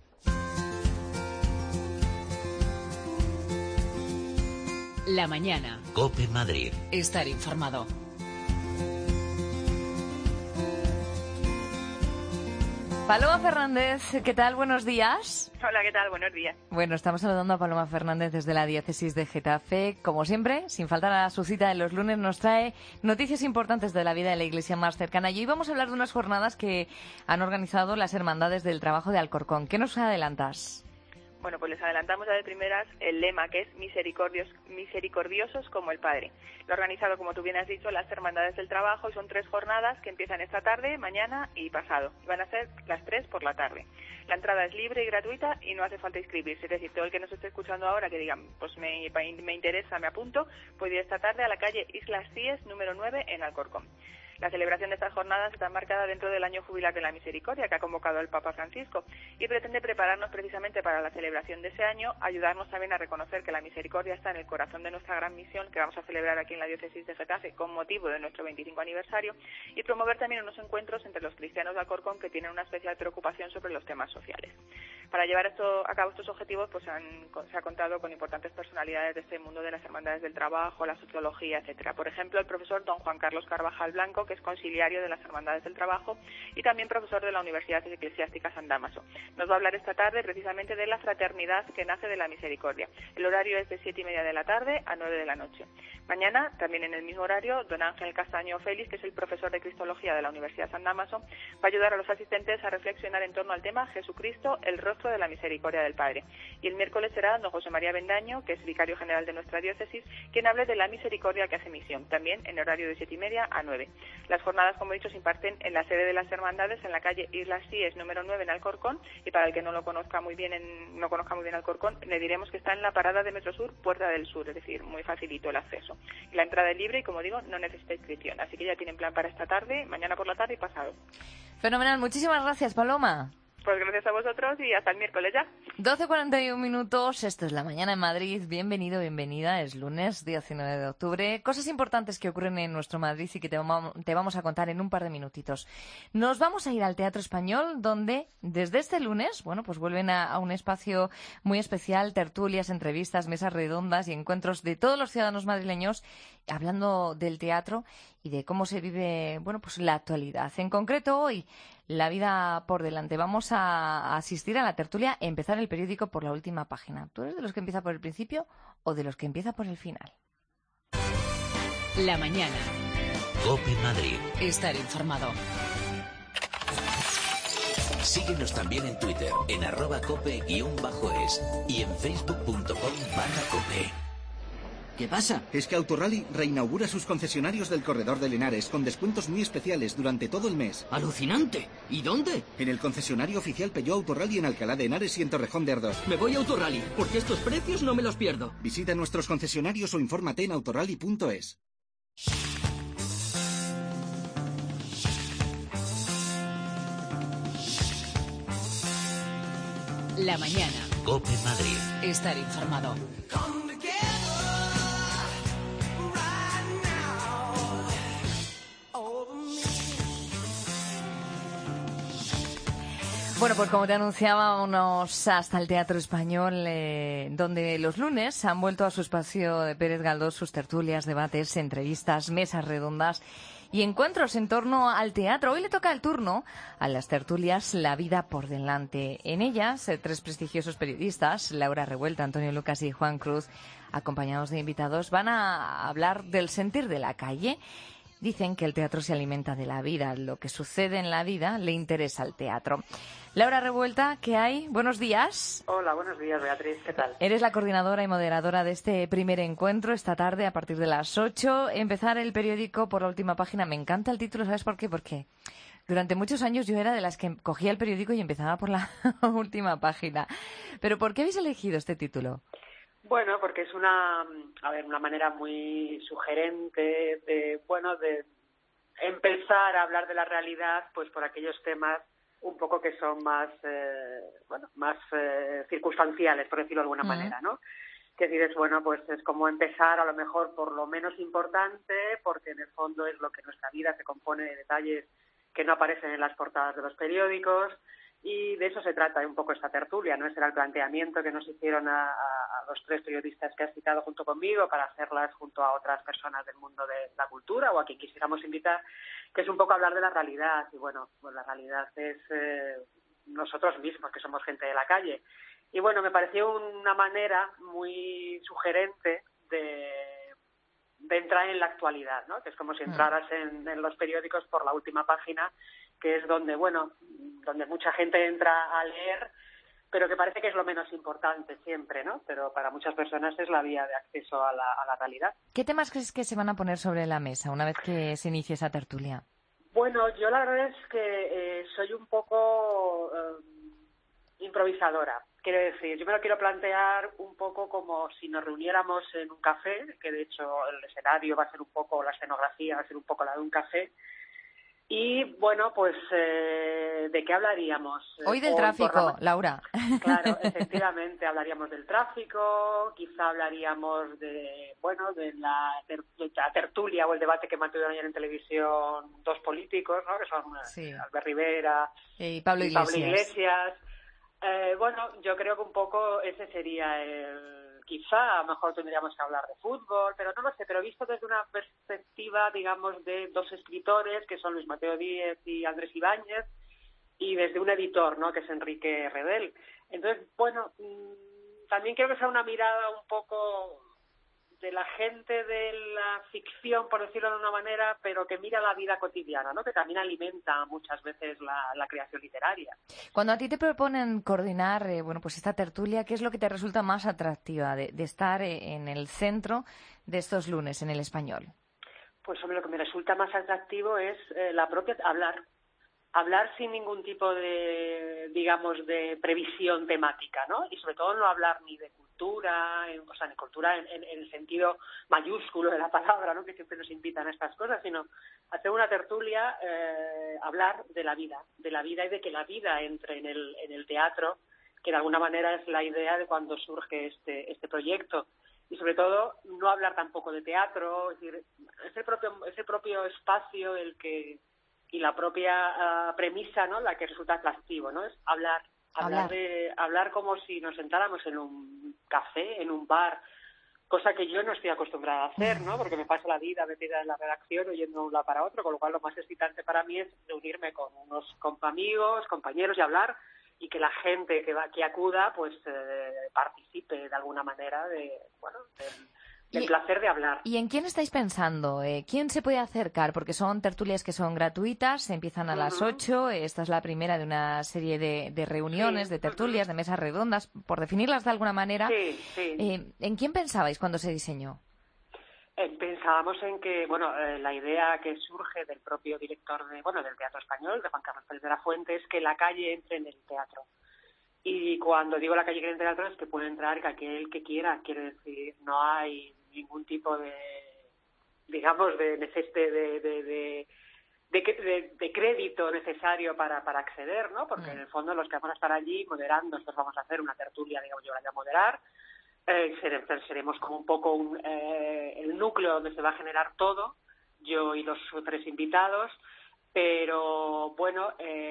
La mañana. COPE Madrid. Estar informado. Paloma Fernández, ¿qué tal? Buenos días. Hola, ¿qué tal? Buenos días. Bueno, estamos saludando a Paloma Fernández desde la diócesis de Getafe. Como siempre, sin faltar a su cita de los lunes, nos trae noticias importantes de la vida de la iglesia más cercana. Y hoy vamos a hablar de unas jornadas que han organizado las Hermandades del Trabajo de Alcorcón. ¿Qué nos adelantas? Bueno, pues les adelantamos ya de primeras el lema, que es misericordios, misericordiosos como el Padre. Lo ha organizado, como tú bien has dicho, las Hermandades del Trabajo, y son tres jornadas que empiezan esta tarde, mañana y pasado. Y van a ser las tres por la tarde. La entrada es libre y gratuita y no hace falta inscribirse. Es decir, todo el que nos esté escuchando ahora que diga, pues me, me interesa, me apunto, puede ir esta tarde a la calle Islas Cíes, número nueve, en Alcorcón. La celebración de estas jornadas está marcada dentro del Año Jubilar de la Misericordia, que ha convocado el Papa Francisco, y pretende prepararnos precisamente para la celebración de ese año, ayudarnos también a reconocer que la misericordia está en el corazón de nuestra gran misión, que vamos a celebrar aquí en la diócesis de Getafe con motivo de nuestro veinticinco aniversario, y promover también unos encuentros entre los cristianos de Alcorcón que tienen una especial preocupación sobre los temas sociales. Para llevar esto a cabo estos objetivos, pues han, se ha contado con importantes personalidades de este mundo de las hermandades del trabajo, la sociología, etcétera. Por ejemplo, el profesor don Juan Carlos Carvajal Blanco, que es conciliario de las Hermandades del Trabajo y también profesor de la Universidad Eclesiástica San Dámaso. Nos va a hablar esta tarde precisamente de la fraternidad que nace de la misericordia. El horario es de siete y media de la tarde a nueve de la noche. Mañana, también en el mismo horario, don Ángel Castaño Félix, que es el profesor de Cristología de la Universidad San Dámaso, va a ayudar a los asistentes a reflexionar en torno al tema Jesucristo, el rostro de la misericordia del Padre. Y el miércoles será don José María Bendaño, que es vicario general de nuestra diócesis, quien hable de la misericordia que hace misión, también en horario de siete y media a nueve. Las jornadas, como he dicho, se imparten en la sede de las Hermandades, en la calle Islas Cíes, número nueve, en Alcorcón, y para el que no lo conozca muy bien, en, no conozca muy bien Alcorcón, le diremos que está en la parada de Metrosur, Puerta del Sur, es decir, muy facilito el acceso. Y la entrada es libre y, como digo, no necesita inscripción, así que ya tienen plan para esta tarde, mañana por la tarde y pasado. Fenomenal, muchísimas gracias, Paloma. Pues gracias a vosotros y hasta el miércoles ya. doce cuarenta y uno minutos, esto es La Mañana en Madrid. Bienvenido, bienvenida. Es lunes, diecinueve de octubre. Cosas importantes que ocurren en nuestro Madrid y que te vamos, te vamos a contar en un par de minutitos. Nos vamos a ir al Teatro Español, donde desde este lunes, bueno, pues vuelven a, a un espacio muy especial, tertulias, entrevistas, mesas redondas y encuentros de todos los ciudadanos madrileños hablando del teatro y de cómo se vive, bueno, pues la actualidad. En concreto, hoy, la vida por delante. Vamos a asistir a la tertulia e empezar el periódico por la última página. ¿Tú eres de los que empieza por el principio o de los que empieza por el final? La mañana. COPE Madrid. Estar informado. Síguenos también en Twitter, en arroba cope guión bajo es y en facebook punto com barra cope. ¿Qué pasa? Es que Autorally reinaugura sus concesionarios del corredor de Henares con descuentos muy especiales durante todo el mes. ¡Alucinante! ¿Y dónde? En el concesionario oficial Peugeot Autorally en Alcalá de Henares y en Torrejón de Ardoz. Me voy a Autorally, porque estos precios no me los pierdo. Visita nuestros concesionarios o infórmate en autorally punto es. La mañana. COPE Madrid. Estar informado. Bueno, pues como te anunciaba, vámonos hasta el Teatro Español, eh, donde los lunes han vuelto a su espacio de Pérez Galdós sus tertulias, debates, entrevistas, mesas redondas y encuentros en torno al teatro. Hoy le toca el turno a las tertulias La vida por delante. En ellas, eh, tres prestigiosos periodistas, Laura Revuelta, Antonio Lucas y Juan Cruz, acompañados de invitados, van a hablar del sentir de la calle. Dicen que el teatro se alimenta de la vida. Lo que sucede en la vida le interesa al teatro. Laura Revuelta, ¿qué hay? Buenos días. Hola, buenos días, Beatriz. ¿Qué tal? Eres la coordinadora y moderadora de este primer encuentro esta tarde a partir de las ocho. Empezar el periódico por la última página. Me encanta el título, ¿sabes por qué? Porque durante muchos años yo era de las que cogía el periódico y empezaba por la última página. ¿Pero por qué habéis elegido este título? Bueno, porque es una, a ver, una manera muy sugerente de, bueno, de empezar a hablar de la realidad, pues por aquellos temas un poco que son más, eh, bueno, más eh, circunstanciales, por decirlo de alguna uh-huh. manera, ¿no? Que decir, es bueno, pues es como empezar a lo mejor por lo menos importante, porque en el fondo es lo que nuestra vida se compone de detalles que no aparecen en las portadas de los periódicos. Y de eso se trata un poco esta tertulia, ¿no? Ese era el planteamiento que nos hicieron a, a, a los tres periodistas que has citado junto conmigo para hacerlas junto a otras personas del mundo de la cultura o a quien quisiéramos invitar, que es un poco hablar de la realidad. Y bueno, pues la realidad es eh, nosotros mismos, que somos gente de la calle. Y bueno, me pareció una manera muy sugerente de, de entrar en la actualidad, ¿no? Que es como si entraras en, en los periódicos por la última página, que es donde, bueno, donde mucha gente entra a leer, pero que parece que es lo menos importante siempre, ¿no? Pero para muchas personas es la vía de acceso a la, a la realidad. ¿Qué temas crees que se van a poner sobre la mesa una vez que se inicie esa tertulia? Bueno, yo la verdad es que eh, soy un poco eh, improvisadora. Quiero decir, yo me lo quiero plantear un poco como si nos reuniéramos en un café, que de hecho el escenario va a ser un poco, la escenografía va a ser un poco la de un café. Y bueno, pues eh, ¿de qué hablaríamos? Hoy del tráfico, programa... Laura. Claro, efectivamente, hablaríamos del tráfico, quizá hablaríamos de, bueno, de la, ter de la tertulia o el debate que mantuvieron ayer en televisión dos políticos, ¿no? Que son sí. Albert Rivera y Pablo y Iglesias. Pablo Iglesias. Eh, bueno, yo creo que un poco ese sería el... Quizá a lo mejor tendríamos que hablar de fútbol, pero no lo sé, pero visto desde una perspectiva, digamos, de dos escritores, que son Luis Mateo Díez y Andrés Ibáñez, y desde un editor, ¿no?, que es Enrique Redel. Entonces, bueno, también creo que sea una mirada un poco de la gente de la ficción, por decirlo de una manera, pero que mira la vida cotidiana, ¿no?, que también alimenta muchas veces la, la creación literaria. Cuando a ti te proponen coordinar, eh, bueno, pues esta tertulia, ¿qué es lo que te resulta más atractiva de, de estar eh, en el centro de estos lunes en El Español? Pues, hombre, lo que me resulta más atractivo es eh, la propia hablar. Hablar sin ningún tipo de, digamos, de previsión temática, ¿no? Y sobre todo no hablar ni de cultura, en, o sea, ni cultura en, en, en el sentido mayúsculo de la palabra, ¿no?, que siempre nos invitan a estas cosas, sino hacer una tertulia, eh, hablar de la vida, de la vida y de que la vida entre en el, en el teatro, que de alguna manera es la idea de cuando surge este, este proyecto. Y sobre todo, no hablar tampoco de teatro, es decir, es el propio, es el propio espacio el que... y la propia uh, premisa, ¿no?, la que resulta atractivo, ¿no?, es hablar, hablar, hablar de hablar como si nos sentáramos en un café, en un bar, cosa que yo no estoy acostumbrada a hacer, ¿no?, porque me paso la vida metida en la redacción oyendo de un lado para otro, con lo cual lo más excitante para mí es reunirme con unos compa amigos, compañeros y hablar, y que la gente que va, que acuda, pues eh, participe de alguna manera de, bueno, del El y, placer de hablar. ¿Y en quién estáis pensando? Eh, ¿Quién se puede acercar? Porque son tertulias que son gratuitas, empiezan a uh-huh. las ocho, esta es la primera de una serie de, de reuniones, sí. de tertulias, uh-huh. de mesas redondas, por definirlas de alguna manera. Sí, sí. Eh, ¿En quién pensabais cuando se diseñó? Eh, pensábamos en que, bueno, eh, la idea que surge del propio director de, bueno, del Teatro Español, de Juan Carlos Pérez de la Fuente, es que la calle entre en el teatro. Y cuando digo la calle que entre en el teatro es que puede entrar que aquel que quiera, quiere decir, no hay ningún tipo de, digamos, de de, de, de, de, de, de crédito necesario para, para acceder, ¿no? Porque en el fondo los que vamos a estar allí moderando, nosotros vamos a hacer una tertulia, digamos, yo la voy a moderar, eh, seremos como un poco un, eh, el núcleo donde se va a generar todo, yo y los tres invitados, pero bueno,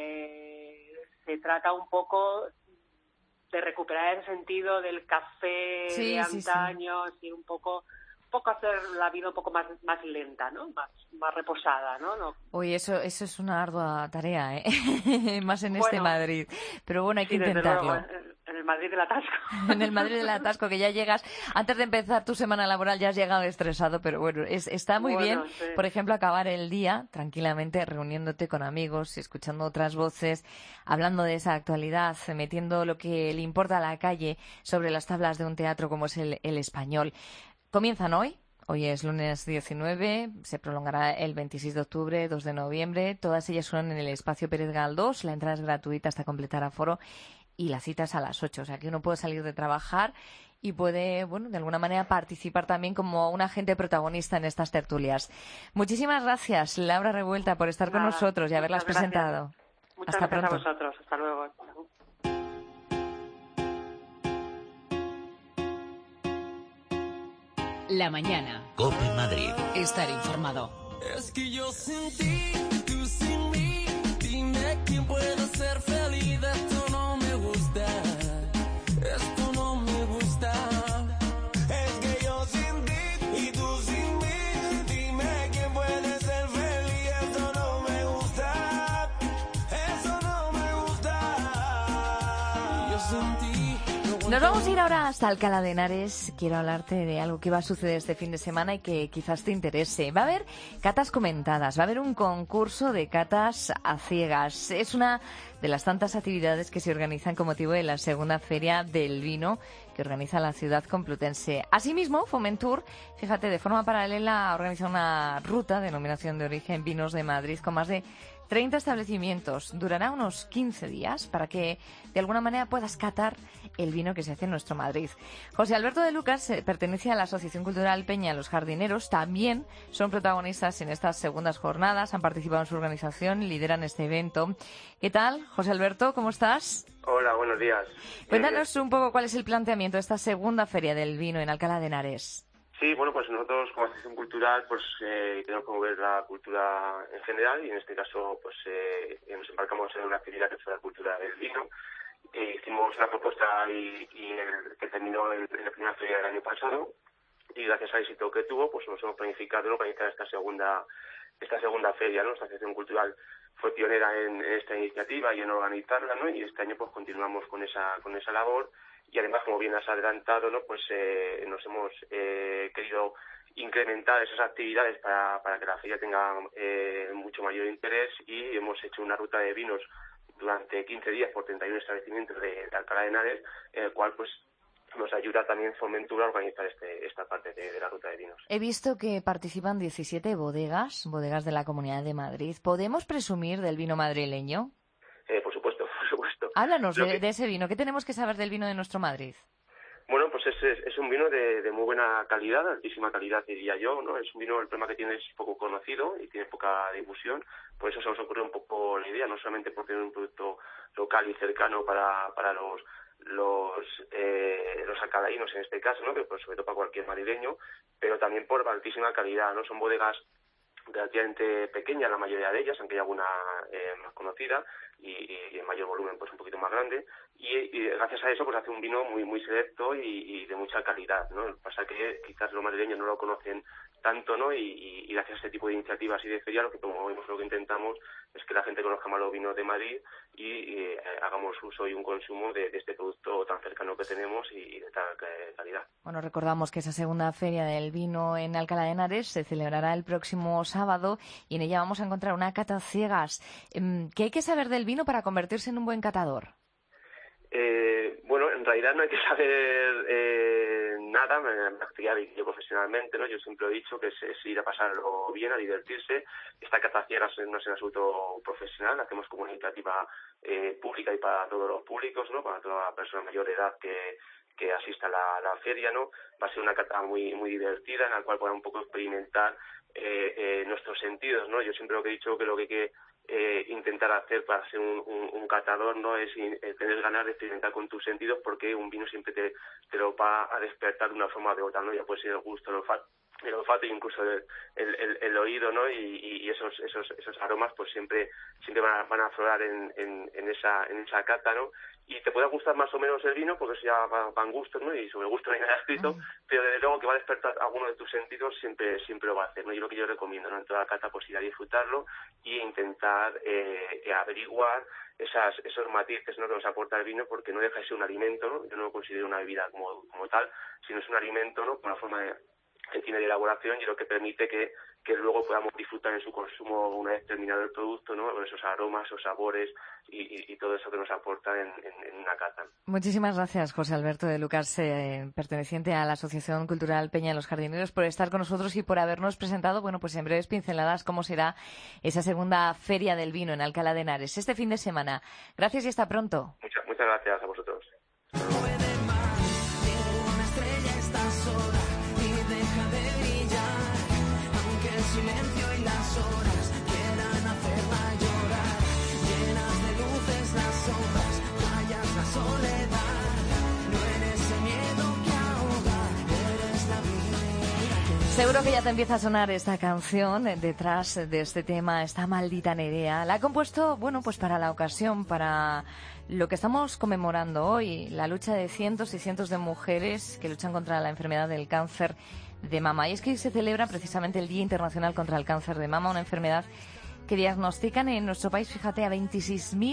eh, se trata un poco de recuperar el sentido del café sí, de antaño, sí, sí. y un poco, un poco hacer la vida un poco más más lenta, ¿no? Más más reposada, ¿no? no. Oye, eso eso es una ardua tarea, ¿eh? Más en bueno, este Madrid. Pero bueno, hay que sí, intentarlo. Luego, en, en el Madrid del atasco. En el Madrid del atasco, que ya llegas, antes de empezar tu semana laboral ya has llegado estresado, pero bueno, es, está muy bueno, bien, sí. por ejemplo, acabar el día tranquilamente reuniéndote con amigos, escuchando otras voces, hablando de esa actualidad, metiendo lo que le importa a la calle sobre las tablas de un teatro como es el, el Español. Comienzan hoy. Hoy es lunes diecinueve, se prolongará el veintiséis de octubre, dos de noviembre. Todas ellas son en el Espacio Pérez Galdós. La entrada es gratuita hasta completar aforo y la cita es a las ocho. O sea que uno puede salir de trabajar y puede, bueno, de alguna manera participar también como un agente protagonista en estas tertulias. Muchísimas gracias, Laura Revuelta, por estar Nada, con nosotros y haberlas gracias. presentado. Muchas hasta gracias pronto. a vosotros. Hasta luego. La mañana. COPE Madrid. Estar informado. Es que yo sin ti, tú sin mí, dime quién puede ser feliz. Esto no me gusta, esto no me gusta. Es que yo sin ti y tú sin mí, dime quién puede ser feliz. Esto no me gusta, eso no me gusta. Yo sin ti. Nos vamos a ir ahora hasta Alcalá de Henares. Quiero hablarte de algo que va a suceder este fin de semana y que quizás te interese. Va a haber catas comentadas, va a haber un concurso de catas a ciegas. Es una de las tantas actividades que se organizan con motivo de la segunda Feria del Vino que organiza la ciudad complutense. Asimismo, Fomentur, fíjate, de forma paralela organiza una ruta, denominación de origen Vinos de Madrid, con más de treinta establecimientos. Durará unos quince días para que de alguna manera puedas catar el vino que se hace en nuestro Madrid. José Alberto de Lucas eh, pertenece a la Asociación Cultural Peña Los Jardineros. También son protagonistas en estas segundas jornadas, han participado en su organización y lideran este evento. ¿Qué tal, José Alberto? ¿Cómo estás? Hola, buenos días. Cuéntanos un poco cuál es el planteamiento de esta segunda Feria del Vino en Alcalá de Henares. Sí, bueno, pues nosotros como Asociación Cultural pues eh, queremos promover la cultura en general y en este caso pues eh, nos embarcamos en una actividad que es la cultura del vino. Eh, hicimos una propuesta y, y el, que terminó en, en la primera feria del año pasado y gracias al éxito que tuvo pues nos hemos planificado ¿no? organizar esta segunda esta segunda feria, ¿no? Nuestra Asociación Cultural fue pionera en, en esta iniciativa y en organizarla, ¿no? Y este año pues continuamos con esa con esa labor. Y además, como bien has adelantado, ¿no? Pues eh, nos hemos eh, querido incrementar esas actividades para, para que la feria tenga eh, mucho mayor interés y hemos hecho una ruta de vinos durante quince días por treinta y uno establecimientos de, de Alcalá de Henares, el cual pues nos ayuda también Fomentur a organizar este, esta parte de, de la ruta de vinos. He visto que participan diecisiete bodegas, bodegas de la Comunidad de Madrid. ¿Podemos presumir del vino madrileño? Eh, por supuesto, por supuesto. Háblanos de, que... de ese vino. ¿Qué tenemos que saber del vino de nuestro Madrid? Bueno, pues es, es, es un vino de, de muy buena calidad, altísima calidad diría yo, ¿no? Es un vino, el problema que tiene es poco conocido y tiene poca difusión, por eso se nos ocurre un poco la idea, no solamente por tener un producto local y cercano para, para los los eh, los alcalainos en este caso, ¿no? Que pues, sobre todo para cualquier madrileño, pero también por altísima calidad, ¿no? Son bodegas relativamente pequeñas la mayoría de ellas, aunque hay alguna eh, más conocida y, y en mayor volumen pues un poquito más grande y, y gracias a eso pues hace un vino muy muy selecto y, y de mucha calidad, ¿no? Lo que pasa es que quizás los madrileños no lo conocen tanto, ¿no? Y, y, y gracias a este tipo de iniciativas y de feria lo que promovemos, lo que intentamos es que la gente conozca más los vinos de Madrid y, y eh, hagamos uso y un consumo de, de este producto tan cercano que tenemos y, y de tal calidad. Bueno, recordamos que esa segunda Feria del Vino en Alcalá de Henares se celebrará el próximo sábado y en ella vamos a encontrar una cata ciegas. ¿Qué hay que saber del vino para convertirse en un buen catador? Eh, bueno, en realidad no hay que saber eh, nada, me me actividad yo profesionalmente, ¿no? Yo siempre he dicho que es, es ir a pasarlo bien, a divertirse. Esta cata ciegas no es en absoluto profesional, la hacemos como una iniciativa eh, pública y para todos los públicos, ¿no? Para toda persona mayor de edad que que asista a la, la feria, ¿no? Va a ser una cata muy muy divertida en la cual podrán un poco experimentar eh, eh, nuestros sentidos, ¿no? Yo siempre lo que he dicho que lo que hay que eh, intentar hacer para ser un, un, un catador no es in, eh, tener ganas de experimentar con tus sentidos porque un vino siempre te, te lo va a despertar de una forma o de otra, ¿no? Ya puede ser el gusto, el olfato, el olfato e incluso el, el, el, el oído, ¿no? Y, y esos esos esos aromas pues siempre siempre van a, van a aflorar en, en, en esa en esa cata, ¿no? Y te puede gustar más o menos el vino, porque eso ya van va gustos, ¿no? Y sobre gusto no hay nada escrito, mm. pero desde luego que va a despertar alguno de tus sentidos siempre siempre lo va a hacer, ¿no? Yo lo que yo recomiendo, ¿no? En toda la cata pues ir a disfrutarlo y intentar eh, averiguar esas esos matices, ¿no? Que nos aporta el vino, porque no deja de ser un alimento, ¿no? Yo no lo considero una bebida como como tal, sino es un alimento, ¿no? Con una forma de, que tiene de elaboración y lo que permite que que luego podamos disfrutar en su consumo una vez terminado el producto, ¿no? Esos aromas, esos sabores y, y, y todo eso que nos aporta en, en, en una cata. Muchísimas gracias, José Alberto de Lucas, eh, perteneciente a la Asociación Cultural Peña de los Jardineros, por estar con nosotros y por habernos presentado, bueno, pues en breves pinceladas cómo será esa segunda Feria del Vino en Alcalá de Henares este fin de semana. Gracias y hasta pronto. Muchas, muchas gracias a vosotros. Silencio y las horas quieran hacerla llorar, llenas de luces las sombras, callas la soledad, no eres el miedo que ahoga, eres la vida. Seguro que ya te empieza a sonar esta canción. Detrás de este tema está Maldita Nerea. La ha compuesto, bueno, pues para la ocasión, para lo que estamos conmemorando hoy, la lucha de cientos y cientos de mujeres que luchan contra la enfermedad del cáncer de mama. Y es que hoy se celebra precisamente el Día Internacional contra el Cáncer de Mama, una enfermedad que diagnostican en nuestro país, fíjate, a veintiséis mil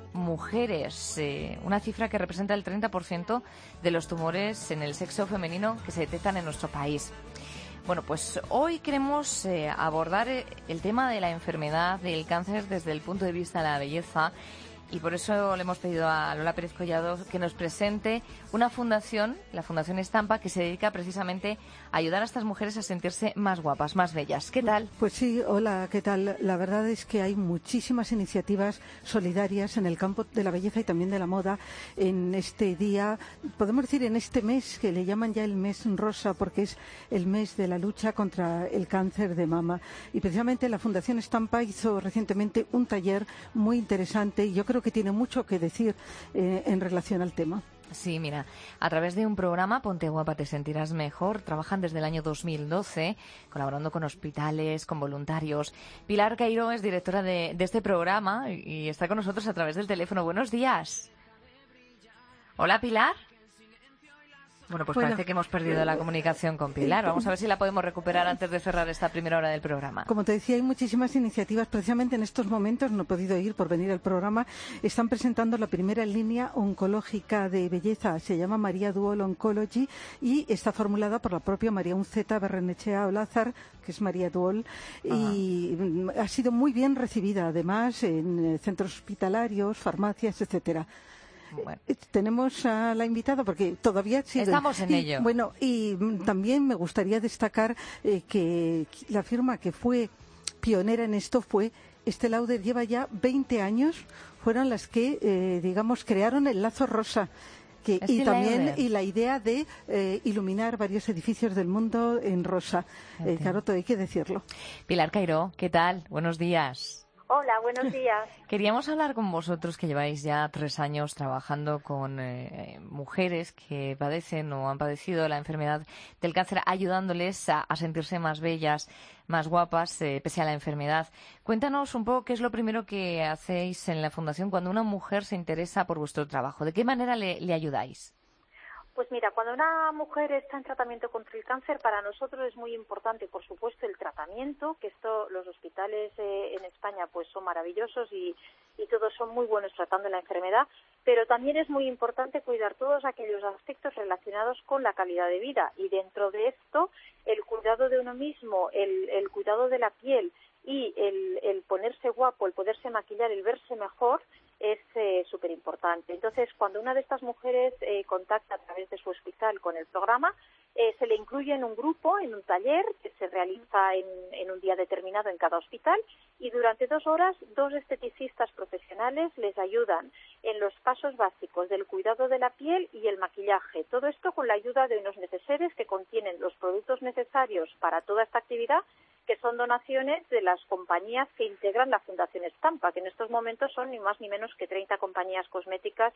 mujeres, eh, una cifra que representa el treinta por ciento de los tumores en el sexo femenino que se detectan en nuestro país. Bueno, pues hoy queremos eh, abordar el tema de la enfermedad del cáncer desde el punto de vista de la belleza. Y por eso le hemos pedido a Lola Pérez Collado que nos presente una fundación, la Fundación Estampa, que se dedica precisamente a ayudar a estas mujeres a sentirse más guapas, más bellas. ¿Qué tal? Pues sí, hola, ¿qué tal? La verdad es que hay muchísimas iniciativas solidarias en el campo de la belleza y también de la moda en este día, podemos decir en este mes, que le llaman ya el mes rosa, porque es el mes de la lucha contra el cáncer de mama. Y precisamente la Fundación Estampa hizo recientemente un taller muy interesante y yo creo que tiene mucho que decir eh, en relación al tema. Sí, mira, a través de un programa, Ponte Guapa, te sentirás mejor, trabajan desde el año dos mil doce, colaborando con hospitales, con voluntarios. Pilar Cairó es directora de, de este programa y está con nosotros a través del teléfono. Buenos días. Hola, Pilar. Bueno, pues Bueno, parece que hemos perdido la comunicación con Pilar. Vamos a ver si la podemos recuperar antes de cerrar esta primera hora del programa. Como te decía, hay muchísimas iniciativas. Precisamente en estos momentos, no he podido ir por venir al programa, están presentando la primera línea oncológica de belleza. Se llama María Duol Oncology y está formulada por la propia María Unceta Berrenechea Olázar, que es María Duol, y ha sido muy bien recibida, además, en centros hospitalarios, farmacias, etcétera. Bueno. Tenemos a la invitada porque todavía sigue. Estamos en y, ello. Bueno, y también me gustaría destacar eh, que la firma que fue pionera en esto fue Estée Lauder. Lleva ya veinte años, fueron las que, eh, digamos, crearon el lazo rosa. Que, y también Lauder. Y la idea de eh, iluminar varios edificios del mundo en rosa. Eh, claro, todo hay que decirlo. Pilar Cairó, ¿qué tal? Buenos días. Hola, buenos días. Queríamos hablar con vosotros, que lleváis ya tres años trabajando con eh, mujeres que padecen o han padecido la enfermedad del cáncer, ayudándoles a, a sentirse más bellas, más guapas, eh, pese a la enfermedad. Cuéntanos un poco qué es lo primero que hacéis en la Fundación cuando una mujer se interesa por vuestro trabajo. ¿De qué manera le, le ayudáis? Pues mira, cuando una mujer está en tratamiento contra el cáncer, para nosotros es muy importante, por supuesto, el tratamiento, que esto los hospitales eh, en España pues son maravillosos y, y todos son muy buenos tratando la enfermedad, pero también es muy importante cuidar todos aquellos aspectos relacionados con la calidad de vida y dentro de esto el cuidado de uno mismo, el, el cuidado de la piel y el, el ponerse guapo, el poderse maquillar, el verse mejor, es eh, súper importante. Entonces, cuando una de estas mujeres eh, contacta a través de su hospital con el programa, eh, se le incluye en un grupo, en un taller que se realiza en, en un día determinado en cada hospital y durante dos horas dos esteticistas profesionales les ayudan en los pasos básicos del cuidado de la piel y el maquillaje. Todo esto con la ayuda de unos neceseres que contienen los productos necesarios para toda esta actividad, que son donaciones de las compañías que integran la Fundación Estampa, que en estos momentos son ni más ni menos que treinta compañías cosméticas,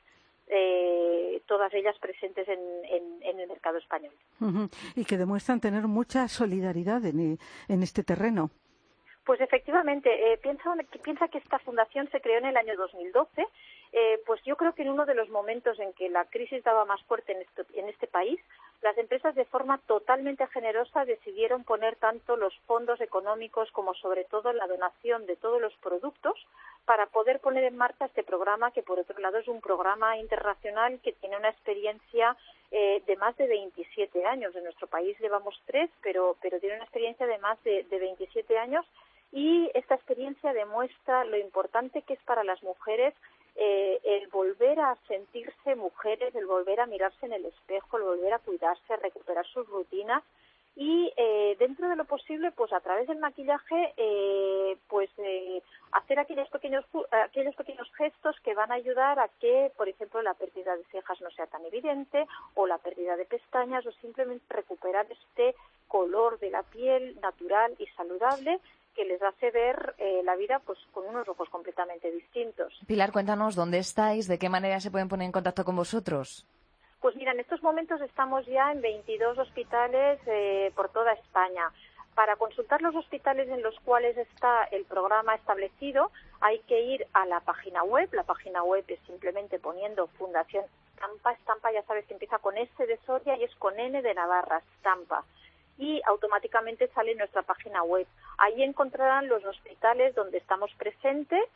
eh, todas ellas presentes en, en, en el mercado español. Uh-huh. Y que demuestran tener mucha solidaridad en, en este terreno. Pues efectivamente, eh, piensa, piensa que esta fundación se creó en el año dos mil doce, eh, pues yo creo que en uno de los momentos en que la crisis daba más fuerte en este, en este país, las empresas de forma totalmente generosa decidieron poner tanto los fondos económicos como sobre todo la donación de todos los productos para poder poner en marcha este programa, que por otro lado es un programa internacional que tiene una experiencia eh, de más de veintisiete años. En nuestro país llevamos tres, pero, pero tiene una experiencia de más de, de veintisiete años y esta experiencia demuestra lo importante que es para las mujeres Eh, el volver a sentirse mujeres, el volver a mirarse en el espejo, el volver a cuidarse, recuperar sus rutinas y eh, dentro de lo posible, pues a través del maquillaje, eh, pues eh, hacer aquellos pequeños aquellos pequeños gestos que van a ayudar a que, por ejemplo, la pérdida de cejas no sea tan evidente o la pérdida de pestañas o simplemente recuperar este color de la piel natural y saludable que les hace ver eh, la vida pues con unos ojos completamente distintos. Pilar, cuéntanos dónde estáis, de qué manera se pueden poner en contacto con vosotros. Pues mira, en estos momentos estamos ya en veintidós hospitales eh, por toda España. Para consultar los hospitales en los cuales está el programa establecido, hay que ir a la página web. La página web es simplemente poniendo Fundación Estampa. Estampa ya sabes que empieza con S de Soria y es con N de Navarra, Estampa. Y automáticamente sale en nuestra página web. Ahí encontrarán los hospitales donde estamos presentes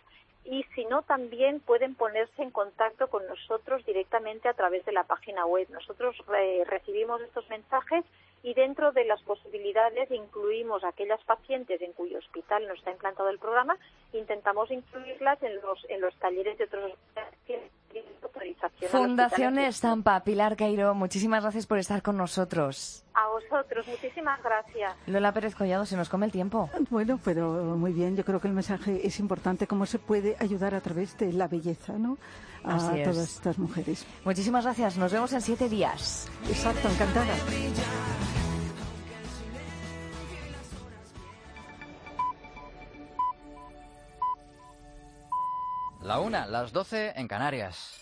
y si no también pueden ponerse en contacto con nosotros directamente a través de la página web. Nosotros eh, recibimos estos mensajes y dentro de las posibilidades incluimos a aquellas pacientes en cuyo hospital no está implantado el programa, intentamos incluirlas en los en los talleres de otros autorización. Fundación Estampa, Pilar Cairo, muchísimas gracias por estar con nosotros. A vosotros, muchísimas gracias. Lola Pérez Collado, se nos come el tiempo. Bueno, pero muy bien, yo creo que el mensaje es importante, cómo se puede ayudar a través de la belleza, ¿no? A Así es. todas estas mujeres. Muchísimas gracias, nos vemos en siete días. Exacto, encantada. La una, las doce en Canarias.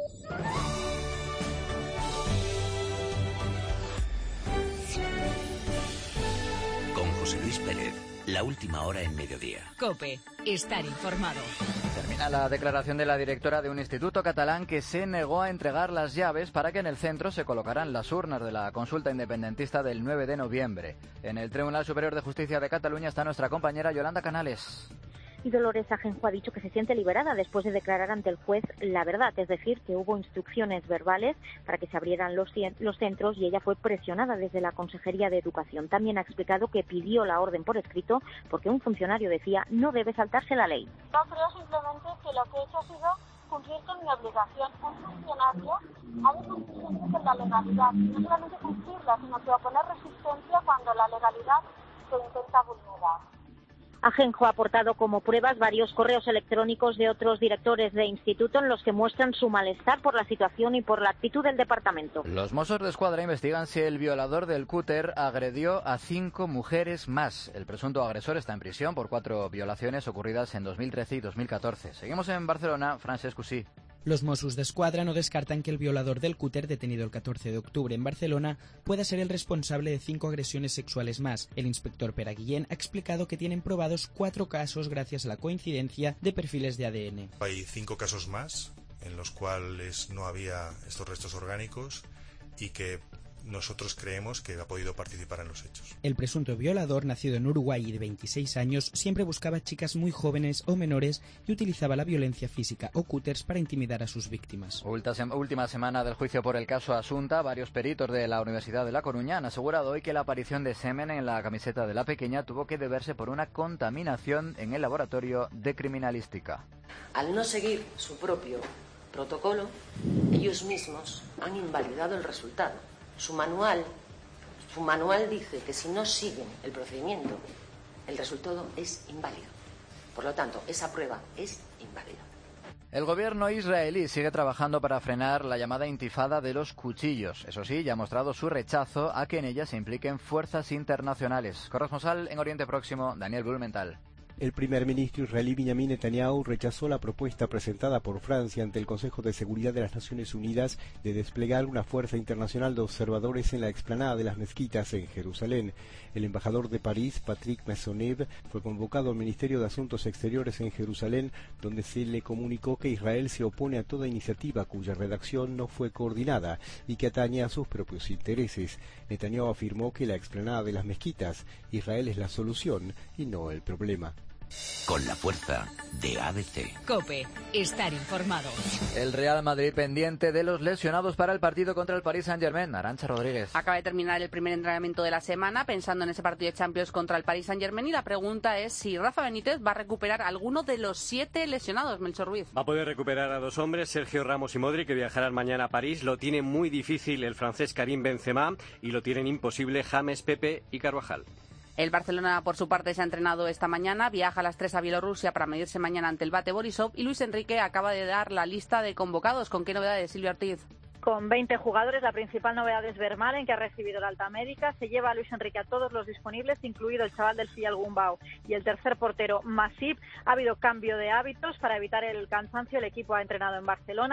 Con José Luis Pérez, la última hora en mediodía. COPE, estar informado. Termina la declaración de la directora de un instituto catalán que se negó a entregar las llaves para que en el centro se colocaran las urnas de la consulta independentista del nueve de noviembre. En el Tribunal Superior de Justicia de Cataluña está nuestra compañera Yolanda Canales. Y Dolores Ajenjo ha dicho que se siente liberada después de declarar ante el juez la verdad, es decir, que hubo instrucciones verbales para que se abrieran los, los centros y ella fue presionada desde la Consejería de Educación. También ha explicado que pidió la orden por escrito porque un funcionario decía no debe saltarse la ley. Yo creo simplemente que lo que he hecho ha sido cumplir con mi obligación. Un funcionario ha de cumplir siempre con la legalidad, y no solamente cumplirla, sino que oponer resistencia cuando la legalidad se intenta vulnerar. Ajenjo ha aportado como pruebas varios correos electrónicos de otros directores de instituto en los que muestran su malestar por la situación y por la actitud del departamento. Los Mossos de Escuadra investigan si el violador del cúter agredió a cinco mujeres más. El presunto agresor está en prisión por cuatro violaciones ocurridas en dos mil trece y dos mil catorce. Seguimos en Barcelona, Francesc Cusí. Los Mossos d'Esquadra no descartan que el violador del cúter, detenido el catorce de octubre en Barcelona, pueda ser el responsable de cinco agresiones sexuales más. El inspector Pere Guillén ha explicado que tienen probados cuatro casos gracias a la coincidencia de perfiles de A D N. Hay cinco casos más en los cuales no había estos restos orgánicos y que nosotros creemos que ha podido participar en los hechos. El presunto violador, nacido en Uruguay y de veintiséis años, siempre buscaba chicas muy jóvenes o menores y utilizaba la violencia física o cúters para intimidar a sus víctimas. Última semana del juicio por el caso Asunta. Varios peritos de la Universidad de La Coruña han asegurado hoy que la aparición de semen en la camiseta de la pequeña tuvo que deberse por una contaminación en el laboratorio de criminalística. Al no seguir su propio protocolo, ellos mismos han invalidado el resultado. Su manual, su manual dice que si no siguen el procedimiento, el resultado es inválido. Por lo tanto, esa prueba es inválida. El gobierno israelí sigue trabajando para frenar la llamada intifada de los cuchillos. Eso sí, ya ha mostrado su rechazo a que en ella se impliquen fuerzas internacionales. Corresponsal en Oriente Próximo, Daniel Blumenthal. El primer ministro israelí Benjamin Netanyahu rechazó la propuesta presentada por Francia ante el Consejo de Seguridad de las Naciones Unidas de desplegar una fuerza internacional de observadores en la explanada de las mezquitas en Jerusalén. El embajador de París, Patrick Maisonneuve, fue convocado al Ministerio de Asuntos Exteriores en Jerusalén, donde se le comunicó que Israel se opone a toda iniciativa cuya redacción no fue coordinada y que atañe a sus propios intereses. Netanyahu afirmó que la explanada de las mezquitas, Israel es la solución y no el problema. Con la fuerza de A B C. COPE, estar informado. El Real Madrid pendiente de los lesionados para el partido contra el Paris Saint-Germain. Arantxa Rodríguez. Acaba de terminar el primer entrenamiento de la semana pensando en ese partido de Champions contra el Paris Saint-Germain y la pregunta es si Rafa Benítez va a recuperar alguno de los siete lesionados, Melchor Ruiz. Va a poder recuperar a dos hombres, Sergio Ramos y Modric, que viajarán mañana a París. Lo tiene muy difícil el francés Karim Benzema y lo tienen imposible James, Pepe y Carvajal. El Barcelona, por su parte, se ha entrenado esta mañana, viaja a las tres a Bielorrusia para medirse mañana ante el Bate Borisov y Luis Enrique acaba de dar la lista de convocados. ¿Con qué novedades, Silvia Ortiz? Con veinte jugadores, la principal novedad es Vermaelen, que ha recibido la alta médica. Se lleva a Luis Enrique a todos los disponibles, incluido el chaval del Filial Gumbau y el tercer portero, Masip. Ha habido cambio de hábitos para evitar el cansancio. El equipo ha entrenado en Barcelona.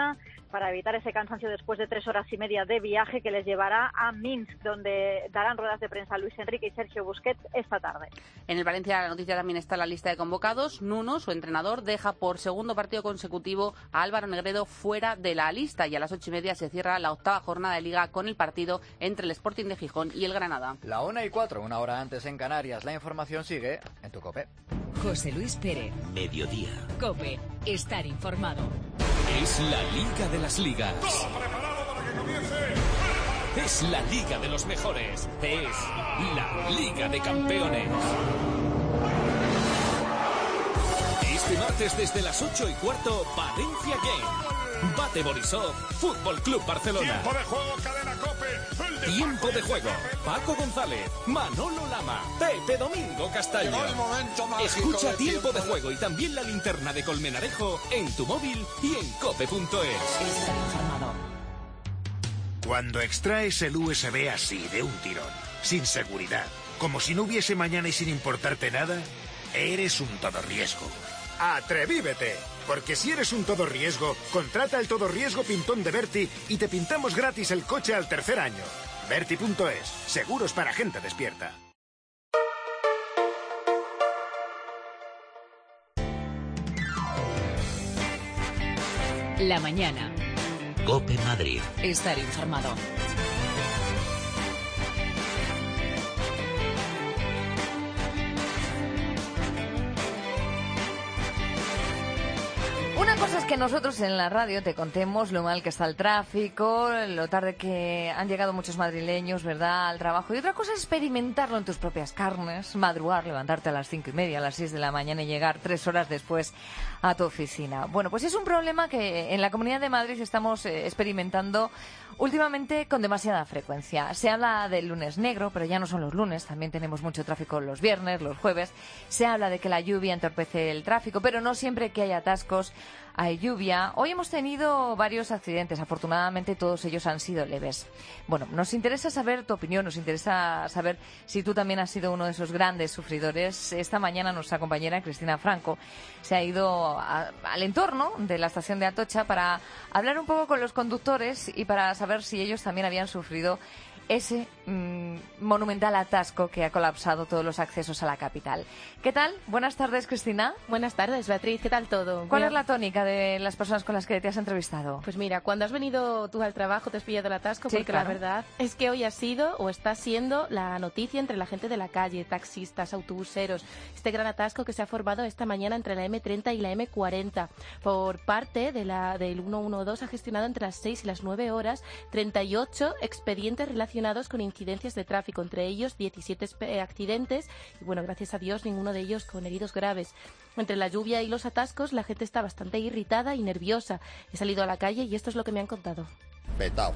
para evitar ese cansancio después de tres horas y media de viaje que les llevará a Minsk, donde darán ruedas de prensa Luis Enrique y Sergio Busquets esta tarde. En el Valencia la noticia también está en la lista de convocados. Nuno, su entrenador, deja por segundo partido consecutivo a Álvaro Negredo fuera de la lista y a las ocho y media se cierra la octava jornada de Liga con el partido entre el Sporting de Gijón y el Granada. La una y cuatro, una hora antes en Canarias. La información sigue en tu COPE. José Luis Pérez. Mediodía. COPE. Estar informado. Es la Liga de las Ligas. Todo preparado para que comience. Es la Liga de los mejores. Es la Liga de Campeones. Este martes desde las ocho y cuarto, Valencia Game. Bate Borisov, Fútbol Club Barcelona. Tiempo de juego, Cadena COPE. El de Tiempo Paco de juego, Paco González, Manolo Lama, Pepe Domingo Castaño. Llegó el momento mágico Escucha de Tiempo tiempo de juego y también la linterna de Colmenarejo en tu móvil y en cope punto es. Estar informado. Cuando extraes el U S B así, de un tirón, sin seguridad, como si no hubiese mañana y sin importarte nada, eres un todo riesgo. ¡Atrevívete! Porque si eres un todo riesgo, contrata el todo riesgo Pintón de Berti y te pintamos gratis el coche al tercer año. Berti punto es, seguros para gente despierta. La mañana. COPE Madrid. Estar informado. Una cosa es que nosotros en la radio te contemos lo mal que está el tráfico, lo tarde que han llegado muchos madrileños, ¿verdad?, al trabajo. Y otra cosa es experimentarlo en tus propias carnes, madrugar, levantarte a las cinco y media, a las seis de la mañana y llegar tres horas después a tu oficina. Bueno, pues es un problema que en la Comunidad de Madrid estamos eh, experimentando últimamente con demasiada frecuencia. Se habla del lunes negro, pero ya no son los lunes, también tenemos mucho tráfico los viernes, los jueves. Se habla de que la lluvia entorpece el tráfico, pero no siempre que hay atascos hay lluvia. Hoy hemos tenido varios accidentes, afortunadamente todos ellos han sido leves. Bueno, nos interesa saber tu opinión, nos interesa saber si tú también has sido uno de esos grandes sufridores. Esta mañana nuestra compañera Cristina Franco se ha ido a, al entorno de la estación de Atocha para hablar un poco con los conductores y para saber si ellos también habían sufrido ese mmm, monumental atasco que ha colapsado todos los accesos a la capital. ¿Qué tal? Buenas tardes, Cristina. Buenas tardes, Beatriz. ¿Qué tal todo? ¿Cuál mira, es la tónica de las personas con las que te has entrevistado? Pues mira, cuando has venido tú al trabajo te has pillado el atasco, Sí, porque claro. la verdad es que hoy ha sido o está siendo la noticia entre la gente de la calle, taxistas, autobuseros, este gran atasco que se ha formado esta mañana entre la eme treinta y la eme cuarenta. Por parte de la del ciento doce ha gestionado entre las seis y las nueve horas treinta y ocho expedientes relacionados con incidencias de tráfico, entre ellos diecisiete accidentes y bueno, gracias a Dios ninguno de ellos con heridos graves. Entre la lluvia y los atascos la gente está bastante irritada y nerviosa. He salido a la calle y esto es lo que me han contado. Petao.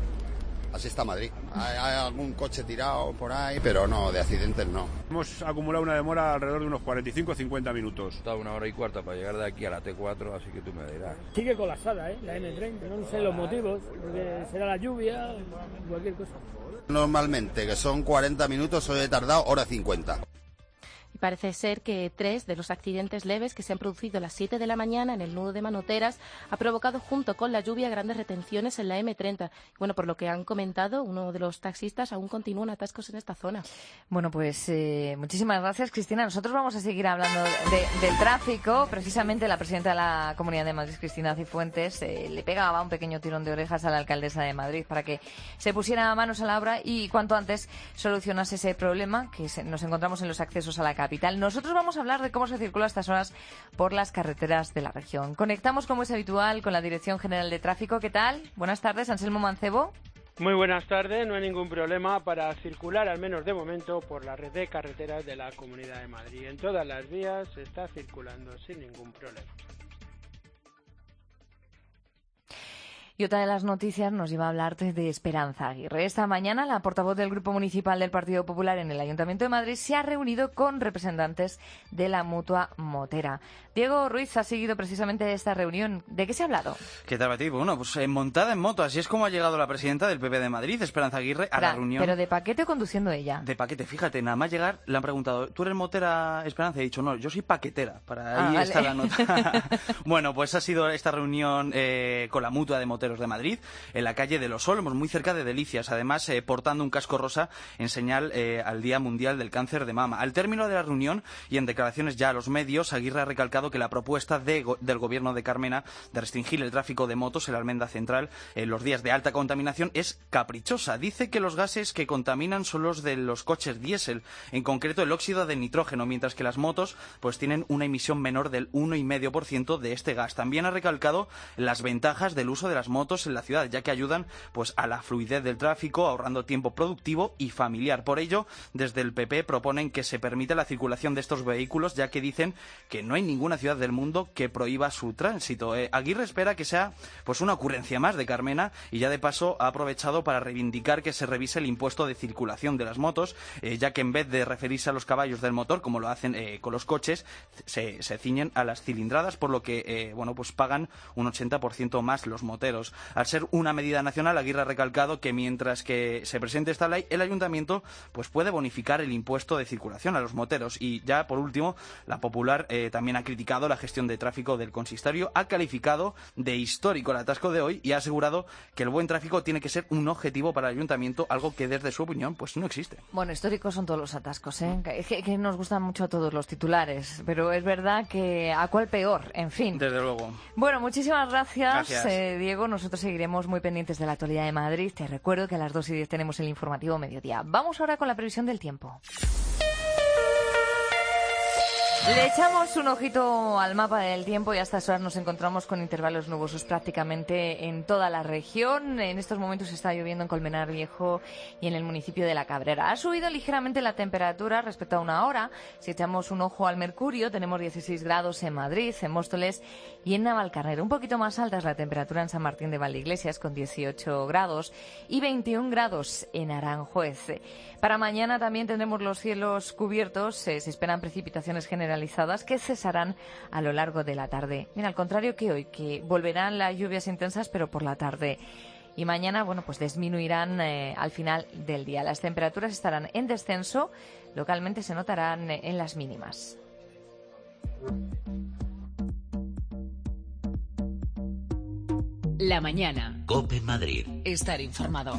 Así está Madrid. Hay, hay algún coche tirado por ahí, pero no, de accidentes no. Hemos acumulado una demora alrededor de unos cuarenta y cinco a cincuenta minutos. Está una hora y cuarta para llegar de aquí a la te cuatro, así que tú me dirás. Sigue colapsada, ¿eh? La eme treinta. No sé los motivos, porque será la lluvia, cualquier cosa. Normalmente, que son cuarenta minutos, hoy he tardado hora cincuenta. Y parece ser que tres de los accidentes leves que se han producido a las siete de la mañana en el nudo de Manoteras ha provocado junto con la lluvia grandes retenciones en la eme treinta. Bueno, por lo que han comentado, uno de los taxistas aún continúan atascos en esta zona. Bueno, pues eh, muchísimas gracias, Cristina. Nosotros vamos a seguir hablando de, del tráfico. Precisamente la presidenta de la Comunidad de Madrid, Cristina Cifuentes, eh, le pegaba un pequeño tirón de orejas a la alcaldesa de Madrid para que se pusiera manos a la obra y cuanto antes solucionase ese problema que se, nos encontramos en los accesos a la capital. Nosotros vamos a hablar de cómo se circula a estas horas por las carreteras de la región. Conectamos, como es habitual, con la Dirección General de Tráfico. ¿Qué tal? Buenas tardes, Anselmo Mancebo. Muy buenas tardes. No hay ningún problema para circular, al menos de momento, por la red de carreteras de la Comunidad de Madrid. En todas las vías se está circulando sin ningún problema. Y Y otra de las noticias nos iba a hablarte de Esperanza Aguirre. Esta mañana la portavoz del Grupo Municipal del Partido Popular en el Ayuntamiento de Madrid se ha reunido con representantes de la Mutua Motera. Diego Ruiz ha seguido precisamente esta reunión. ¿De qué se ha hablado? ¿Qué tal, Betty? Bueno, pues eh, montada en moto. Así es como ha llegado la presidenta del P P de Madrid, Esperanza Aguirre, a Espera, la reunión. ¿Pero de paquete o conduciendo ella? De paquete, fíjate, nada más llegar le han preguntado, ¿tú eres motera, Esperanza? Y he dicho, no, yo soy paquetera. Para Ah, ahí vale. está la nota. Bueno, pues ha sido esta reunión eh, con la Mutua de Moteros de Madrid, en la calle de Los Olmos, muy cerca de Delicias, además eh, portando un casco rosa en señal eh, al Día Mundial del Cáncer de Mama. Al término de la reunión y en declaraciones ya a los medios, Aguirre ha recalcado que la propuesta de, go- del gobierno de Carmena de restringir el tráfico de motos en la Almenda Central en los días de alta contaminación es caprichosa. Dice que los gases que contaminan son los de los coches diésel, en concreto el óxido de nitrógeno, mientras que las motos pues tienen una emisión menor del uno coma cinco por ciento de este gas. También ha recalcado las ventajas del uso de las motos en la ciudad, ya que ayudan pues a la fluidez del tráfico, ahorrando tiempo productivo y familiar. Por ello, desde el P P proponen que se permita la circulación de estos vehículos, ya que dicen que no hay ninguna ciudad del mundo que prohíba su tránsito. Eh, Aguirre espera que sea pues una ocurrencia más de Carmena y ya de paso ha aprovechado para reivindicar que se revise el impuesto de circulación de las motos, eh, ya que en vez de referirse a los caballos del motor, como lo hacen eh, con los coches, se, se ciñen a las cilindradas, por lo que eh, bueno, pues pagan un ochenta por ciento más los moteros. Al ser una medida nacional, Aguirre ha recalcado que mientras que se presente esta ley, el ayuntamiento pues puede bonificar el impuesto de circulación a los moteros. Y ya por último, la Popular eh, también ha criticado la gestión de tráfico del consistorio, ha calificado de histórico el atasco de hoy y ha asegurado que el buen tráfico tiene que ser un objetivo para el ayuntamiento, algo que desde su opinión pues no existe. Bueno, históricos son todos los atascos, ¿eh? Que, que- que nos gustan mucho a todos los titulares, pero es verdad que a cuál peor, en fin. Desde luego. Bueno, muchísimas gracias, Gracias. eh, Diego. Nosotros seguiremos muy pendientes de la actualidad de Madrid. Te recuerdo que a las dos y diez tenemos el informativo mediodía. Vamos ahora con la previsión del tiempo. Le echamos un ojito al mapa del tiempo y a estas horas nos encontramos con intervalos nubosos prácticamente en toda la región. En estos momentos está lloviendo en Colmenar Viejo y en el municipio de La Cabrera. Ha subido ligeramente la temperatura respecto a una hora. Si echamos un ojo al mercurio, tenemos dieciséis grados en Madrid, en Móstoles y en Navalcarnero. Un poquito más alta es la temperatura en San Martín de Valdeiglesias, con dieciocho grados, y veintiún grados en Aranjuez. Para mañana también tendremos los cielos cubiertos. Eh, se esperan precipitaciones generalizadas que cesarán a lo largo de la tarde. Mira, al contrario que hoy, que volverán las lluvias intensas, pero por la tarde. Y mañana, bueno, pues disminuirán eh, al final del día. Las temperaturas estarán en descenso. Localmente se notarán eh, en las mínimas. La mañana. COPE Madrid. Estar informado.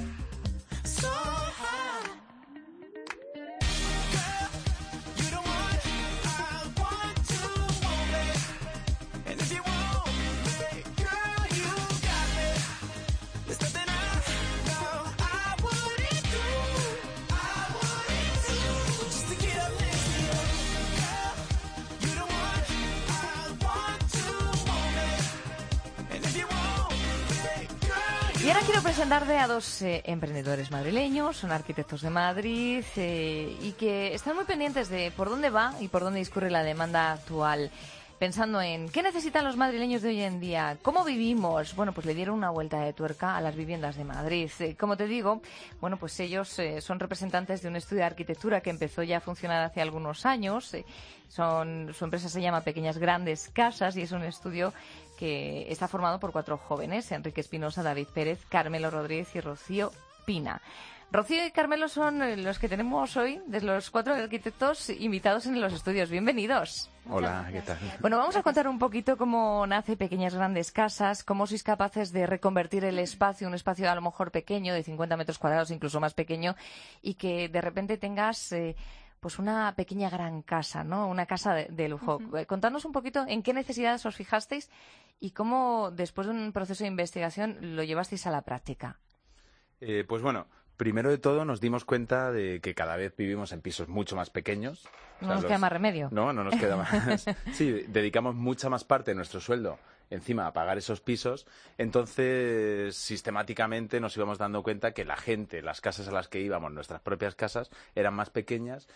Y ahora quiero presentarte a dos eh, emprendedores madrileños, son arquitectos de Madrid eh, y que están muy pendientes de por dónde va y por dónde discurre la demanda actual. Pensando en qué necesitan los madrileños de hoy en día, cómo vivimos. Bueno, pues le dieron una vuelta de tuerca a las viviendas de Madrid. Eh, como te digo, bueno, pues ellos eh, son representantes de un estudio de arquitectura que empezó ya a funcionar hace algunos años. Eh, son, su empresa se llama Pequeñas Grandes Casas y es un estudio que está formado por cuatro jóvenes: Enrique Espinosa, David Pérez, Carmelo Rodríguez y Rocío Pina. Rocío y Carmelo son eh, los que tenemos hoy, de los cuatro arquitectos invitados en los estudios. Bienvenidos. Hola, ¿qué tal? Bueno, vamos a contar un poquito cómo nace Pequeñas Grandes Casas, cómo sois capaces de reconvertir el espacio, un espacio a lo mejor pequeño, de cincuenta metros cuadrados, incluso más pequeño, y que de repente tengas eh, pues una pequeña gran casa, ¿no? Una casa de, de lujo. Uh-huh. Contadnos un poquito en qué necesidades os fijasteis y cómo, después de un proceso de investigación, lo llevasteis a la práctica. Eh, pues bueno, primero de todo nos dimos cuenta de que cada vez vivimos en pisos mucho más pequeños. No o sea, nos los... queda más remedio. No, no nos queda más. Sí, dedicamos mucha más parte de nuestro sueldo encima a pagar esos pisos. Entonces, sistemáticamente nos íbamos dando cuenta que la gente, las casas a las que íbamos, nuestras propias casas, eran más pequeñas,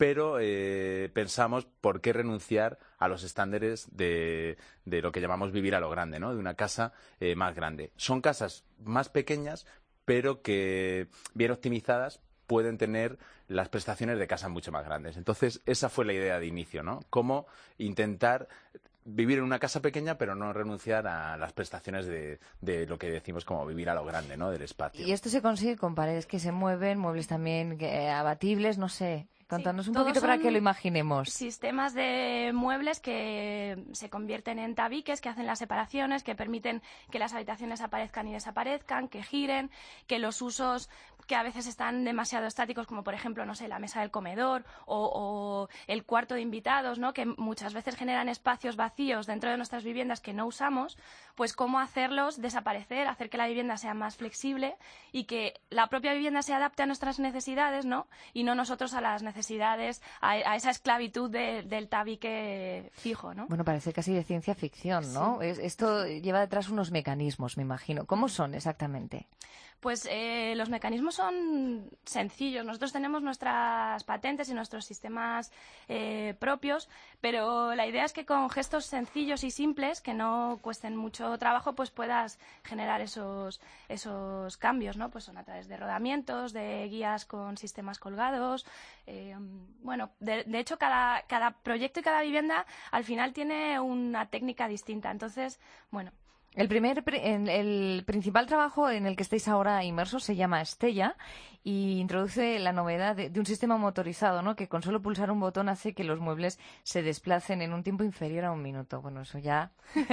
pero eh, pensamos por qué renunciar a los estándares de, de lo que llamamos vivir a lo grande, ¿no? De una casa eh, más grande. Son casas más pequeñas, pero que bien optimizadas pueden tener las prestaciones de casas mucho más grandes. Entonces, esa fue la idea de inicio, ¿no? Cómo intentar vivir en una casa pequeña, pero no renunciar a las prestaciones de, de lo que decimos como vivir a lo grande, ¿no? Del espacio. Y esto se consigue con paredes que se mueven, muebles también eh, abatibles, no sé. Contanos sí, un poquito para que lo imaginemos. Sistemas de muebles que se convierten en tabiques, que hacen las separaciones, que permiten que las habitaciones aparezcan y desaparezcan, que giren, que los usos que a veces están demasiado estáticos, como por ejemplo, no sé, la mesa del comedor o, o el cuarto de invitados, ¿no? Que muchas veces generan espacios vacíos dentro de nuestras viviendas que no usamos, pues cómo hacerlos desaparecer, hacer que la vivienda sea más flexible y que la propia vivienda se adapte a nuestras necesidades, ¿no? Y no nosotros a las necesidades, a, a esa esclavitud de, del tabique fijo, ¿no? Bueno, parece casi de ciencia ficción, ¿no? Sí. Es, esto lleva detrás unos mecanismos, me imagino. ¿Cómo son exactamente? Pues eh, los mecanismos son sencillos. Nosotros tenemos nuestras patentes y nuestros sistemas eh, propios, pero la idea es que con gestos sencillos y simples, que no cuesten mucho trabajo, pues puedas generar esos, esos cambios, ¿no? Pues son a través de rodamientos, de guías con sistemas colgados. Eh, bueno, de, de hecho, cada, cada proyecto y cada vivienda al final tiene una técnica distinta. Entonces, bueno... El primer, el principal trabajo en el que estáis ahora inmersos se llama Estella y introduce la novedad de, de un sistema motorizado, ¿no? Que con solo pulsar un botón hace que los muebles se desplacen en un tiempo inferior a un minuto. Bueno, eso ya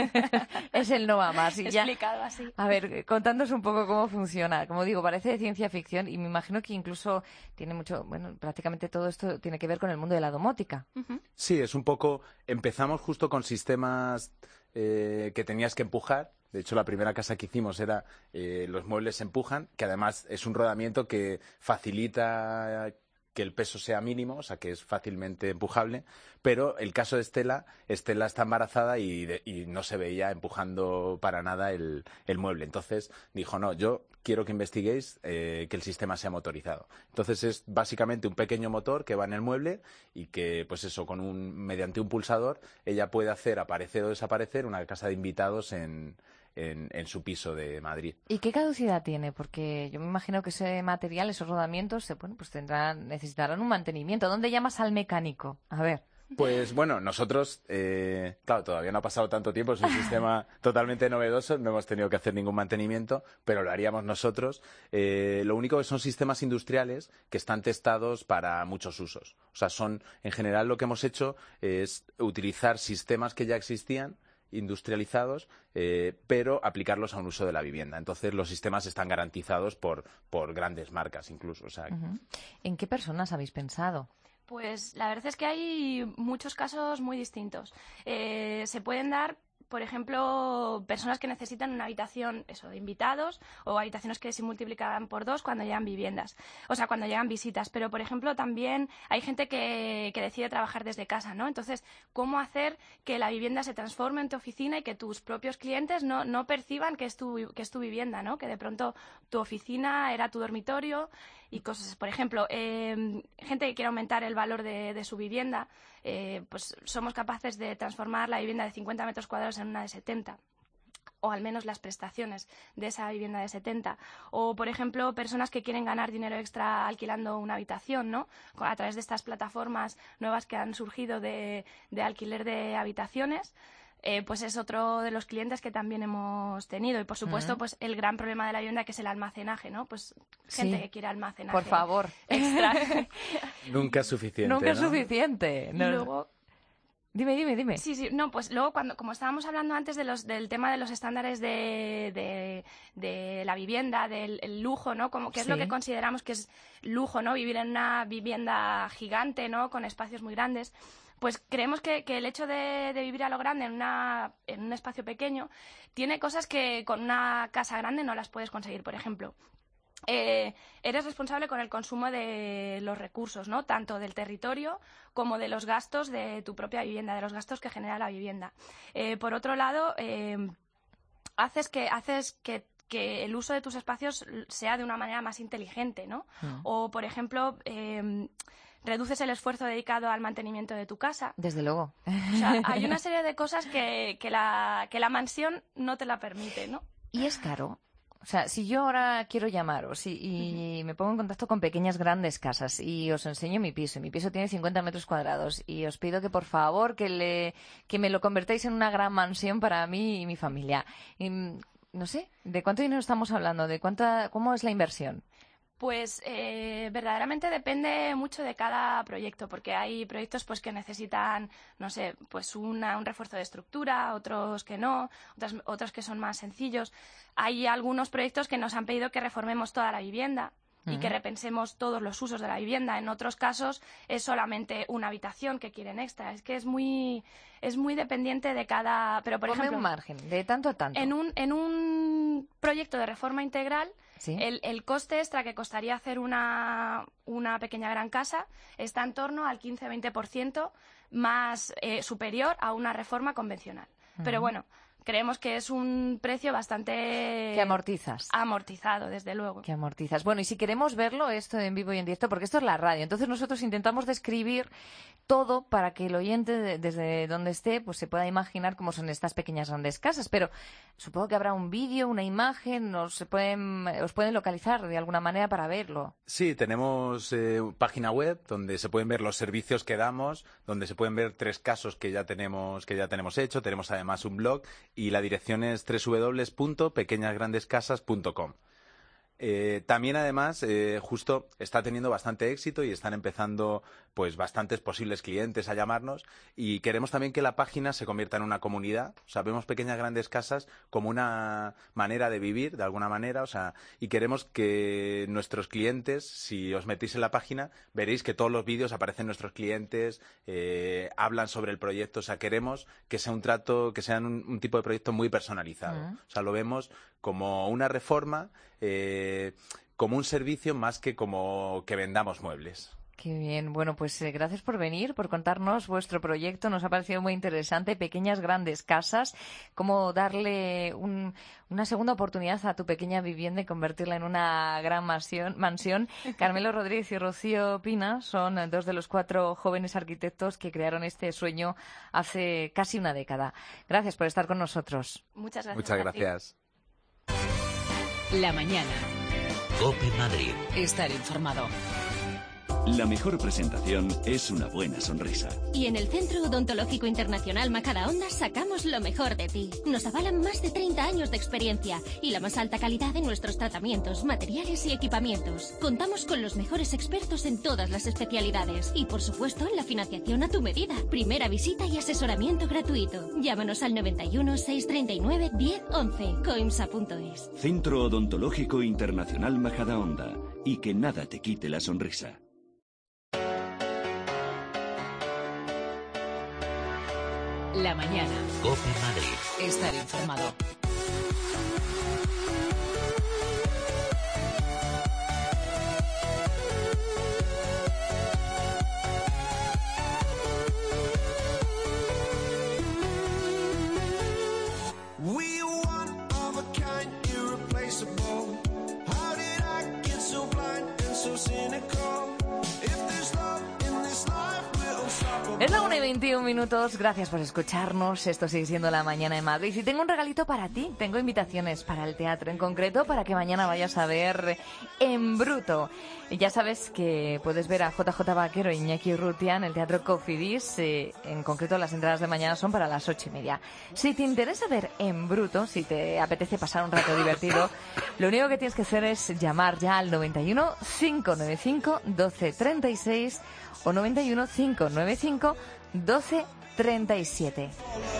es el no va más. Y ya... Explicado así. A ver, contándonos un poco cómo funciona. Como digo, parece de ciencia ficción y me imagino que incluso tiene mucho, bueno, prácticamente todo esto tiene que ver con el mundo de la domótica. Uh-huh. Sí, es un poco, empezamos justo con sistemas Eh, que tenías que empujar. De hecho, la primera casa que hicimos era eh, los muebles se empujan, que además es un rodamiento que facilita que el peso sea mínimo, o sea, que es fácilmente empujable. Pero el caso de Estela, Estela está embarazada y, de, y no se veía empujando para nada el, el mueble. Entonces dijo, no, yo quiero que investiguéis eh, que el sistema sea motorizado. Entonces es básicamente un pequeño motor que va en el mueble y que, pues eso, con un, mediante un pulsador, ella puede hacer aparecer o desaparecer una casa de invitados en... En, en su piso de Madrid. ¿Y qué caducidad tiene? Porque yo me imagino que ese material, esos rodamientos, se, bueno, pues tendrán, necesitarán un mantenimiento. ¿Dónde llamas al mecánico? A ver. Pues bueno, nosotros, eh, claro, todavía no ha pasado tanto tiempo, es un sistema totalmente novedoso, no hemos tenido que hacer ningún mantenimiento, pero lo haríamos nosotros. Eh, lo único que son sistemas industriales que están testados para muchos usos. O sea, son, en general lo que hemos hecho es utilizar sistemas que ya existían, industrializados, eh, pero aplicarlos a un uso de la vivienda. Entonces los sistemas están garantizados por, por grandes marcas incluso. O sea, uh-huh. ¿En qué personas habéis pensado? Pues la verdad es que hay muchos casos muy distintos. Eh, se pueden dar, por ejemplo, personas que necesitan una habitación, eso, de invitados, o habitaciones que se multiplican por dos cuando llegan viviendas, o sea, cuando llegan visitas. Pero, por ejemplo, también hay gente que, que decide trabajar desde casa, ¿no? Entonces, ¿cómo hacer que la vivienda se transforme en tu oficina y que tus propios clientes no, no perciban que es tu, que es tu vivienda, ¿no? Que de pronto tu oficina era tu dormitorio y cosas. Por ejemplo, eh, gente que quiere aumentar el valor de, de su vivienda, eh, pues somos capaces de transformar la vivienda de cincuenta metros cuadrados en una de setenta, o al menos las prestaciones de esa vivienda de setenta. O, por ejemplo, personas que quieren ganar dinero extra alquilando una habitación, ¿no? A través de estas plataformas nuevas que han surgido de, de alquiler de habitaciones. Eh, pues es otro de los clientes que también hemos tenido. Y, por supuesto, uh-huh. pues el gran problema de la vivienda, que es el almacenaje, ¿no? Pues gente sí. que quiere almacenaje. Por favor. Extra. Nunca es suficiente, Nunca ¿no? es suficiente. No. Y luego... Dime, dime, dime. Sí, sí, no, pues luego, cuando, como estábamos hablando antes de los, del tema de los estándares de, de, de la vivienda, del el lujo, ¿no? Como que es sí. lo que consideramos que es lujo, ¿no? Vivir en una vivienda gigante, ¿no? Con espacios muy grandes. Pues creemos que, que el hecho de, de vivir a lo grande en, una, en un espacio pequeño tiene cosas que con una casa grande no las puedes conseguir. Por ejemplo, Eh, eres responsable con el consumo de los recursos, ¿no? Tanto del territorio como de los gastos de tu propia vivienda, de los gastos que genera la vivienda. Eh, por otro lado, eh, haces que haces que que el uso de tus espacios sea de una manera más inteligente, ¿no? Mm. O, por ejemplo, eh, reduces el esfuerzo dedicado al mantenimiento de tu casa. Desde luego. O sea, hay una serie de cosas que, que, la, que la mansión no te la permite, ¿no? Y es caro. O sea, si yo ahora quiero llamaros y, y me pongo en contacto con pequeñas grandes casas y os enseño mi piso, y mi piso tiene cincuenta metros cuadrados, y os pido que por favor que, le, que me lo convertáis en una gran mansión para mí y mi familia. Y, no sé, ¿de cuánto dinero estamos hablando? ¿De cuánta, cómo es la inversión? Pues eh, verdaderamente depende mucho de cada proyecto, porque hay proyectos pues que necesitan, no sé, pues una, un refuerzo de estructura, otros que no, otros, otros que son más sencillos. Hay algunos proyectos que nos han pedido que reformemos toda la vivienda y que repensemos todos los usos de la vivienda. En otros casos es solamente una habitación que quieren extra. Es que es muy es muy dependiente de cada... Pero, por Ponme ejemplo, un margen, de tanto a tanto. En un, en un proyecto de reforma integral, ¿sí? el, el coste extra que costaría hacer una, una pequeña gran casa está en torno al quince a veinte por ciento más eh, superior a una reforma convencional. Uh-huh. Pero bueno, creemos que es un precio bastante... Que amortizas. Amortizado, desde luego. Que amortizas. Bueno, y si queremos verlo, esto en vivo y en directo, porque esto es la radio, entonces nosotros intentamos describir todo para que el oyente, de, desde donde esté, pues se pueda imaginar cómo son estas pequeñas grandes casas. Pero supongo que habrá un vídeo, una imagen, os pueden, os pueden localizar de alguna manera para verlo. Sí, tenemos eh, página web donde se pueden ver los servicios que damos, donde se pueden ver tres casos que ya tenemos, que ya tenemos hecho. Tenemos además un blog y la dirección es doble u doble u doble u punto pequeñas grandes casas punto com. Eh, también, además, eh, justo está teniendo bastante éxito y están empezando pues bastantes posibles clientes a llamarnos, y queremos también que la página se convierta en una comunidad. O sea, vemos Pequeñas Grandes Casas como una manera de vivir, de alguna manera, o sea, y queremos que nuestros clientes, si os metéis en la página, veréis que todos los vídeos aparecen nuestros clientes, eh, hablan sobre el proyecto. O sea, queremos que sea un trato, que sea un, un tipo de proyecto muy personalizado. Uh-huh. O sea, lo vemos como una reforma, eh, como un servicio más que como que vendamos muebles. Qué bien. Bueno, pues eh, gracias por venir, por contarnos vuestro proyecto. Nos ha parecido muy interesante. Pequeñas Grandes Casas. Cómo darle un, una segunda oportunidad a tu pequeña vivienda y convertirla en una gran mansión. mansión. Carmelo Rodríguez y Rocío Pina son dos de los cuatro jóvenes arquitectos que crearon este sueño hace casi una década. Gracias por estar con nosotros. Muchas gracias. Muchas gracias. La mañana. COPE Madrid. Estar informado. La mejor presentación es una buena sonrisa. Y en el Centro Odontológico Internacional Majadahonda sacamos lo mejor de ti. Nos avalan más de treinta años de experiencia y la más alta calidad de nuestros tratamientos, materiales y equipamientos. Contamos con los mejores expertos en todas las especialidades y, por supuesto, la financiación a tu medida. Primera visita y asesoramiento gratuito. Llámanos al noventa y uno, seiscientos treinta y nueve, diez once. coimsa punto es. Centro Odontológico Internacional Majadahonda. Y que nada te quite la sonrisa. La mañana. COPE Madrid. Estar informado. Es la una y veintiún minutos, gracias por escucharnos, esto sigue siendo La Mañana en Madrid. Y tengo un regalito para ti, tengo invitaciones para el teatro, en concreto para que mañana vayas a ver En Bruto. Ya sabes que puedes ver a J J Vaquero y Iñaki Urrutia en el Teatro Cofidis, eh, en concreto las entradas de mañana son para las ocho y media. Si te interesa ver En Bruto, si te apetece pasar un rato divertido, lo único que tienes que hacer es llamar ya al noventa y uno, cinco noventa y cinco, doce treinta y seis o noventa y uno, cinco noventa y cinco, doce treinta y siete.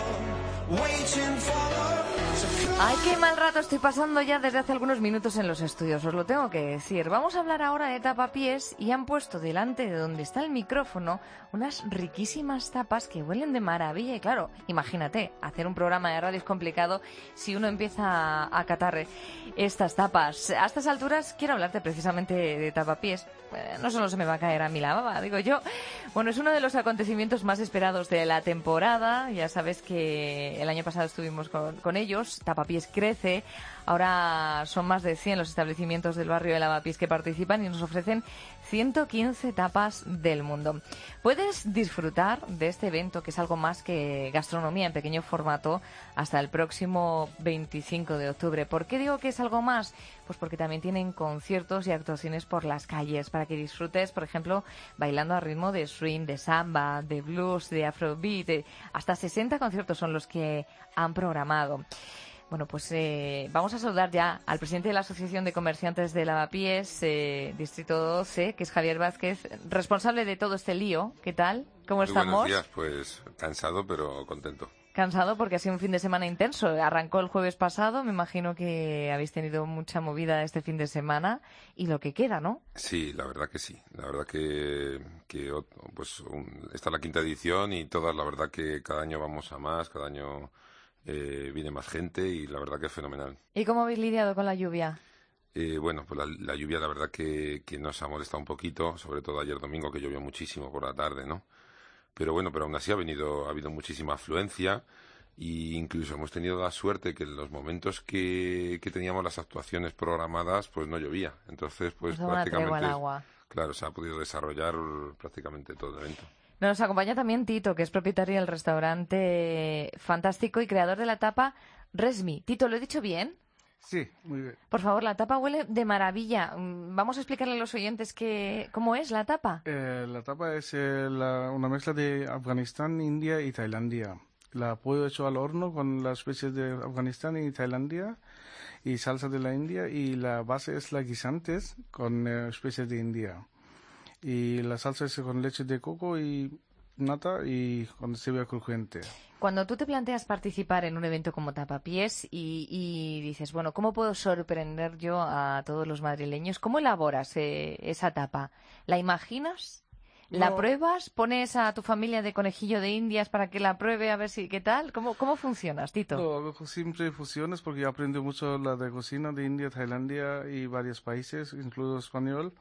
Ay, qué mal rato estoy pasando ya desde hace algunos minutos en los estudios, os lo tengo que decir. Vamos a hablar ahora de tapapiés y han puesto delante de donde está el micrófono unas riquísimas tapas que huelen de maravilla. Y claro, imagínate, hacer un programa de radio es complicado si uno empieza a, a catar estas tapas. A estas alturas quiero hablarte precisamente de tapapiés. Eh, no solo se me va a caer a mí la baba, digo yo. Bueno, es uno de los acontecimientos más esperados de la temporada. Ya sabes que el año pasado estuvimos con, con ellos, tapapiés Lavapiés crece. Ahora son más de cien los establecimientos del barrio de Lavapiés que participan y nos ofrecen ciento quince tapas del mundo. Puedes disfrutar de este evento, que es algo más que gastronomía en pequeño formato, hasta el próximo veinticinco de octubre. ¿Por qué digo que es algo más? Pues porque también tienen conciertos y actuaciones por las calles para que disfrutes, por ejemplo, bailando a ritmo de swing, de samba, de blues, de afrobeat. De... Hasta sesenta conciertos son los que han programado. Bueno, pues eh, vamos a saludar ya al presidente de la Asociación de Comerciantes de Lavapiés, eh, Distrito doce, que es Javier Vázquez, responsable de todo este lío. ¿Qué tal? ¿Cómo Muy estamos? Buenos días, pues cansado pero contento. Cansado porque ha sido un fin de semana intenso. Arrancó el jueves pasado, me imagino que habéis tenido mucha movida este fin de semana y lo que queda, ¿no? Sí, la verdad que sí. La verdad que, que pues un, esta es la quinta edición y todas, la verdad que cada año vamos a más, cada año... Eh, viene más gente y la verdad que es fenomenal. ¿Y cómo habéis lidiado con la lluvia? Eh, bueno, pues la, la lluvia la verdad que, que nos ha molestado un poquito, sobre todo ayer domingo que llovió muchísimo por la tarde, ¿no? Pero bueno, pero aún así ha, venido, ha habido muchísima afluencia e incluso hemos tenido la suerte que en los momentos que, que teníamos las actuaciones programadas pues no llovía. Entonces pues Eso prácticamente... al agua. Claro, se ha podido desarrollar prácticamente todo el evento. Nos acompaña también Tito, que es propietario del restaurante fantástico y creador de la tapa Resmi. Tito, ¿lo he dicho bien? Sí, muy bien. Por favor, la tapa huele de maravilla. Vamos a explicarle a los oyentes que, cómo es la tapa. Eh, la tapa es eh, la, una mezcla de Afganistán, India y Tailandia. La puedo hecho al horno con las especies de Afganistán y Tailandia y salsa de la India, y la base es la guisantes con eh, especies de India. Y la salsa es con leche de coco y nata y con cebolla crujiente. Cuando tú te planteas participar en un evento como Tapapiés y, y dices, bueno, ¿cómo puedo sorprender yo a todos los madrileños? ¿Cómo elaboras eh, esa tapa? ¿La imaginas? ¿La No. pruebas? ¿Pones a tu familia de conejillo de indias para que la pruebe a ver si qué tal? ¿Cómo, cómo funcionas, Tito? No, hago siempre fusiones porque yo aprendo mucho la de cocina de India, Tailandia y varios países, incluido español.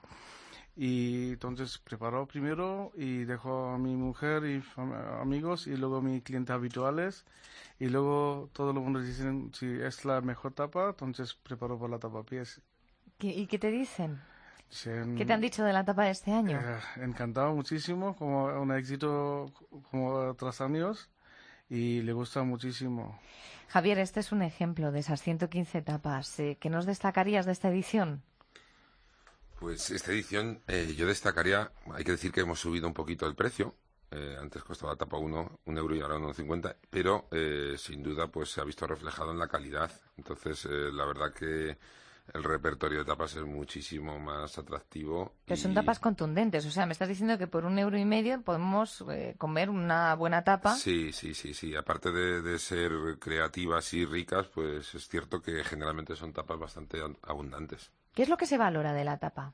Y entonces preparo primero y dejo a mi mujer y amigos y luego mis clientes habituales, y luego todo el mundo dice si es la mejor tapa, entonces preparo para la Tapapiés. ¿Y qué te dicen? Dicen, ¿Qué te han dicho de la tapa de este año? Eh, encantado muchísimo, como un éxito como tras años, y le gusta muchísimo. Javier, este es un ejemplo de esas ciento quince tapas. Eh, ¿Qué nos destacarías de esta edición? Pues esta edición eh, yo destacaría, hay que decir que hemos subido un poquito el precio, eh, antes costaba la tapa uno, un euro y ahora uno cincuenta, pero eh, sin duda pues se ha visto reflejado en la calidad. Entonces eh, la verdad que el repertorio de tapas es muchísimo más atractivo. Pero y... son tapas contundentes, o sea, me estás diciendo que por un euro y medio podemos eh, comer una buena tapa. Sí, sí, sí, sí. Aparte de, de ser creativas y ricas, pues es cierto que generalmente son tapas bastante abundantes. ¿Qué es lo que se valora de la tapa?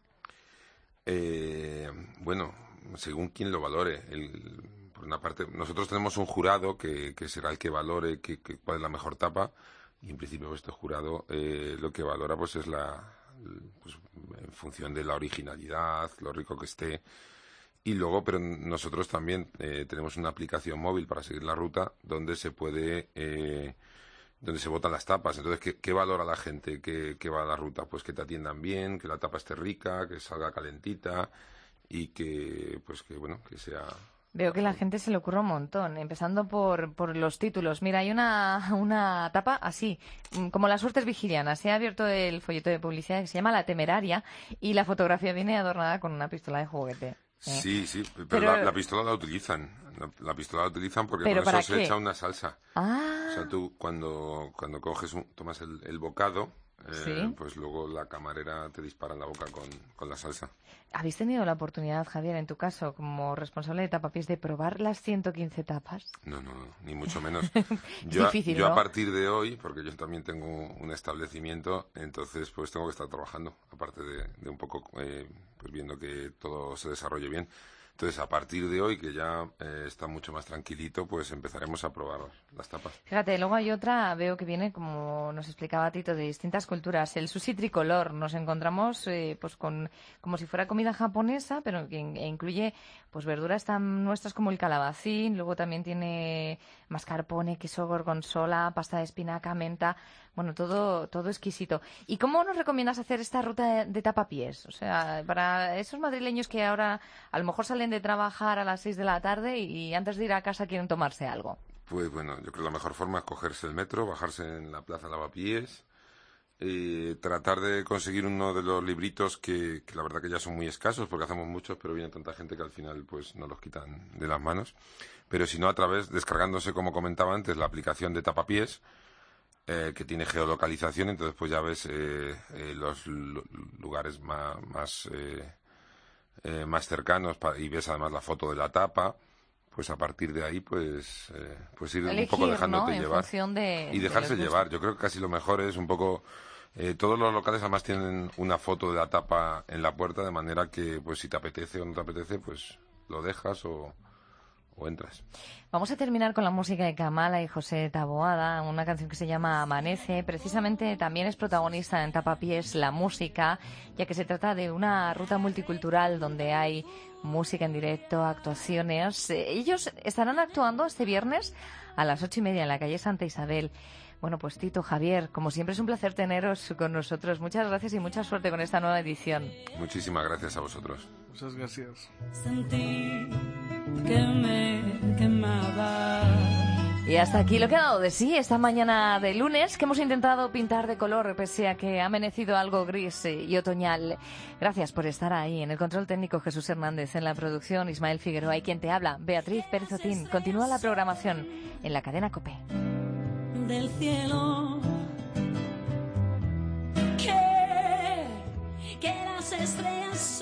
Eh, bueno, según quien lo valore. El, por una parte, nosotros tenemos un jurado que, que será el que valore que, que, cuál es la mejor tapa, y en principio este jurado eh, lo que valora pues es la, pues, en función de la originalidad, lo rico que esté. Y luego, pero nosotros también eh, tenemos una aplicación móvil para seguir la ruta donde se puede... Eh, donde se botan las tapas. Entonces, ¿qué, qué valora la gente que, que va a la ruta? Pues que te atiendan bien, que la tapa esté rica, que salga calentita y que, pues que, bueno, que sea... Veo que la gente se le ocurre un montón, empezando por, por los títulos. Mira, hay una, una tapa así, como las suertes vigilianas. Se ha abierto el folleto de publicidad que se llama La Temeraria y la fotografía viene adornada con una pistola de juguete. ¿eh? Sí, sí, pero, pero... La, la pistola la utilizan. La, la pistola la utilizan porque ¿Pero con eso se qué? echa una salsa. Ah. O sea, tú cuando, cuando coges un, tomas el, el bocado, eh, ¿Sí? pues luego la camarera te dispara en la boca con, con la salsa. ¿Habéis tenido la oportunidad, Javier, en tu caso, como responsable de Tapapiés, de probar las ciento quince tapas? No, no, no, ni mucho menos. Es yo difícil, yo ¿no? a partir de hoy, porque yo también tengo un establecimiento, entonces pues tengo que estar trabajando, aparte de, de un poco eh, pues viendo que todo se desarrolle bien. Entonces, a partir de hoy, que ya eh, está mucho más tranquilito, pues empezaremos a probar las tapas. Fíjate, luego hay otra, veo que viene, como nos explicaba Tito, de distintas culturas. El sushi tricolor. Nos encontramos eh, pues con como si fuera comida japonesa, pero que in- incluye pues verduras tan nuestras como el calabacín. Luego también tiene mascarpone, queso gorgonzola, pasta de espinaca, menta. Bueno, todo todo exquisito. ¿Y cómo nos recomiendas hacer esta ruta de, de tapapiés? O sea, para esos madrileños que ahora a lo mejor salen de trabajar a las seis de la tarde y antes de ir a casa quieren tomarse algo. Pues bueno, yo creo que la mejor forma es cogerse el metro, bajarse en la Plaza Lavapiés, eh, tratar de conseguir uno de los libritos que, que la verdad que ya son muy escasos porque hacemos muchos, pero viene tanta gente que al final pues nos los quitan de las manos. Pero si no, a través, descargándose, como comentaba antes, la aplicación de Tapapiés, eh, que tiene geolocalización, entonces pues ya ves eh, eh, los lu- lugares más, más, eh, eh, más cercanos pa- y ves además la foto de la tapa. Pues a partir de ahí, pues, eh, pues ir Elegir, un poco dejándote ¿no? En llevar. función de- y de dejarse los gustos. llevar. Yo creo que casi lo mejor es un poco... Eh, todos los locales además tienen una foto de la tapa en la puerta, de manera que, pues si te apetece o no te apetece, pues lo dejas o, o entras. Vamos a terminar con la música de Kamala y José Taboada, una canción que se llama Amanece. Precisamente también es protagonista en Tapapiés la música, ya que se trata de una ruta multicultural donde hay música en directo, actuaciones. Eh, Ellos estarán actuando este viernes a las ocho y media en la calle Santa Isabel. Bueno, pues Tito, Javier, como siempre es un placer teneros con nosotros. Muchas gracias y mucha suerte con esta nueva edición. Muchísimas gracias a vosotros. Muchas gracias. Sentí que me quemaba. Y hasta aquí lo que ha dado de sí esta mañana de lunes, que hemos intentado pintar de color, pese a que ha amanecido algo gris eh, y otoñal. Gracias por estar ahí. En el control técnico, Jesús Hernández. En la producción, Ismael Figueroa. Y quien te habla, Beatriz Pérez Otín. Continúa la programación en la cadena COPE. Del cielo que, que las estrellas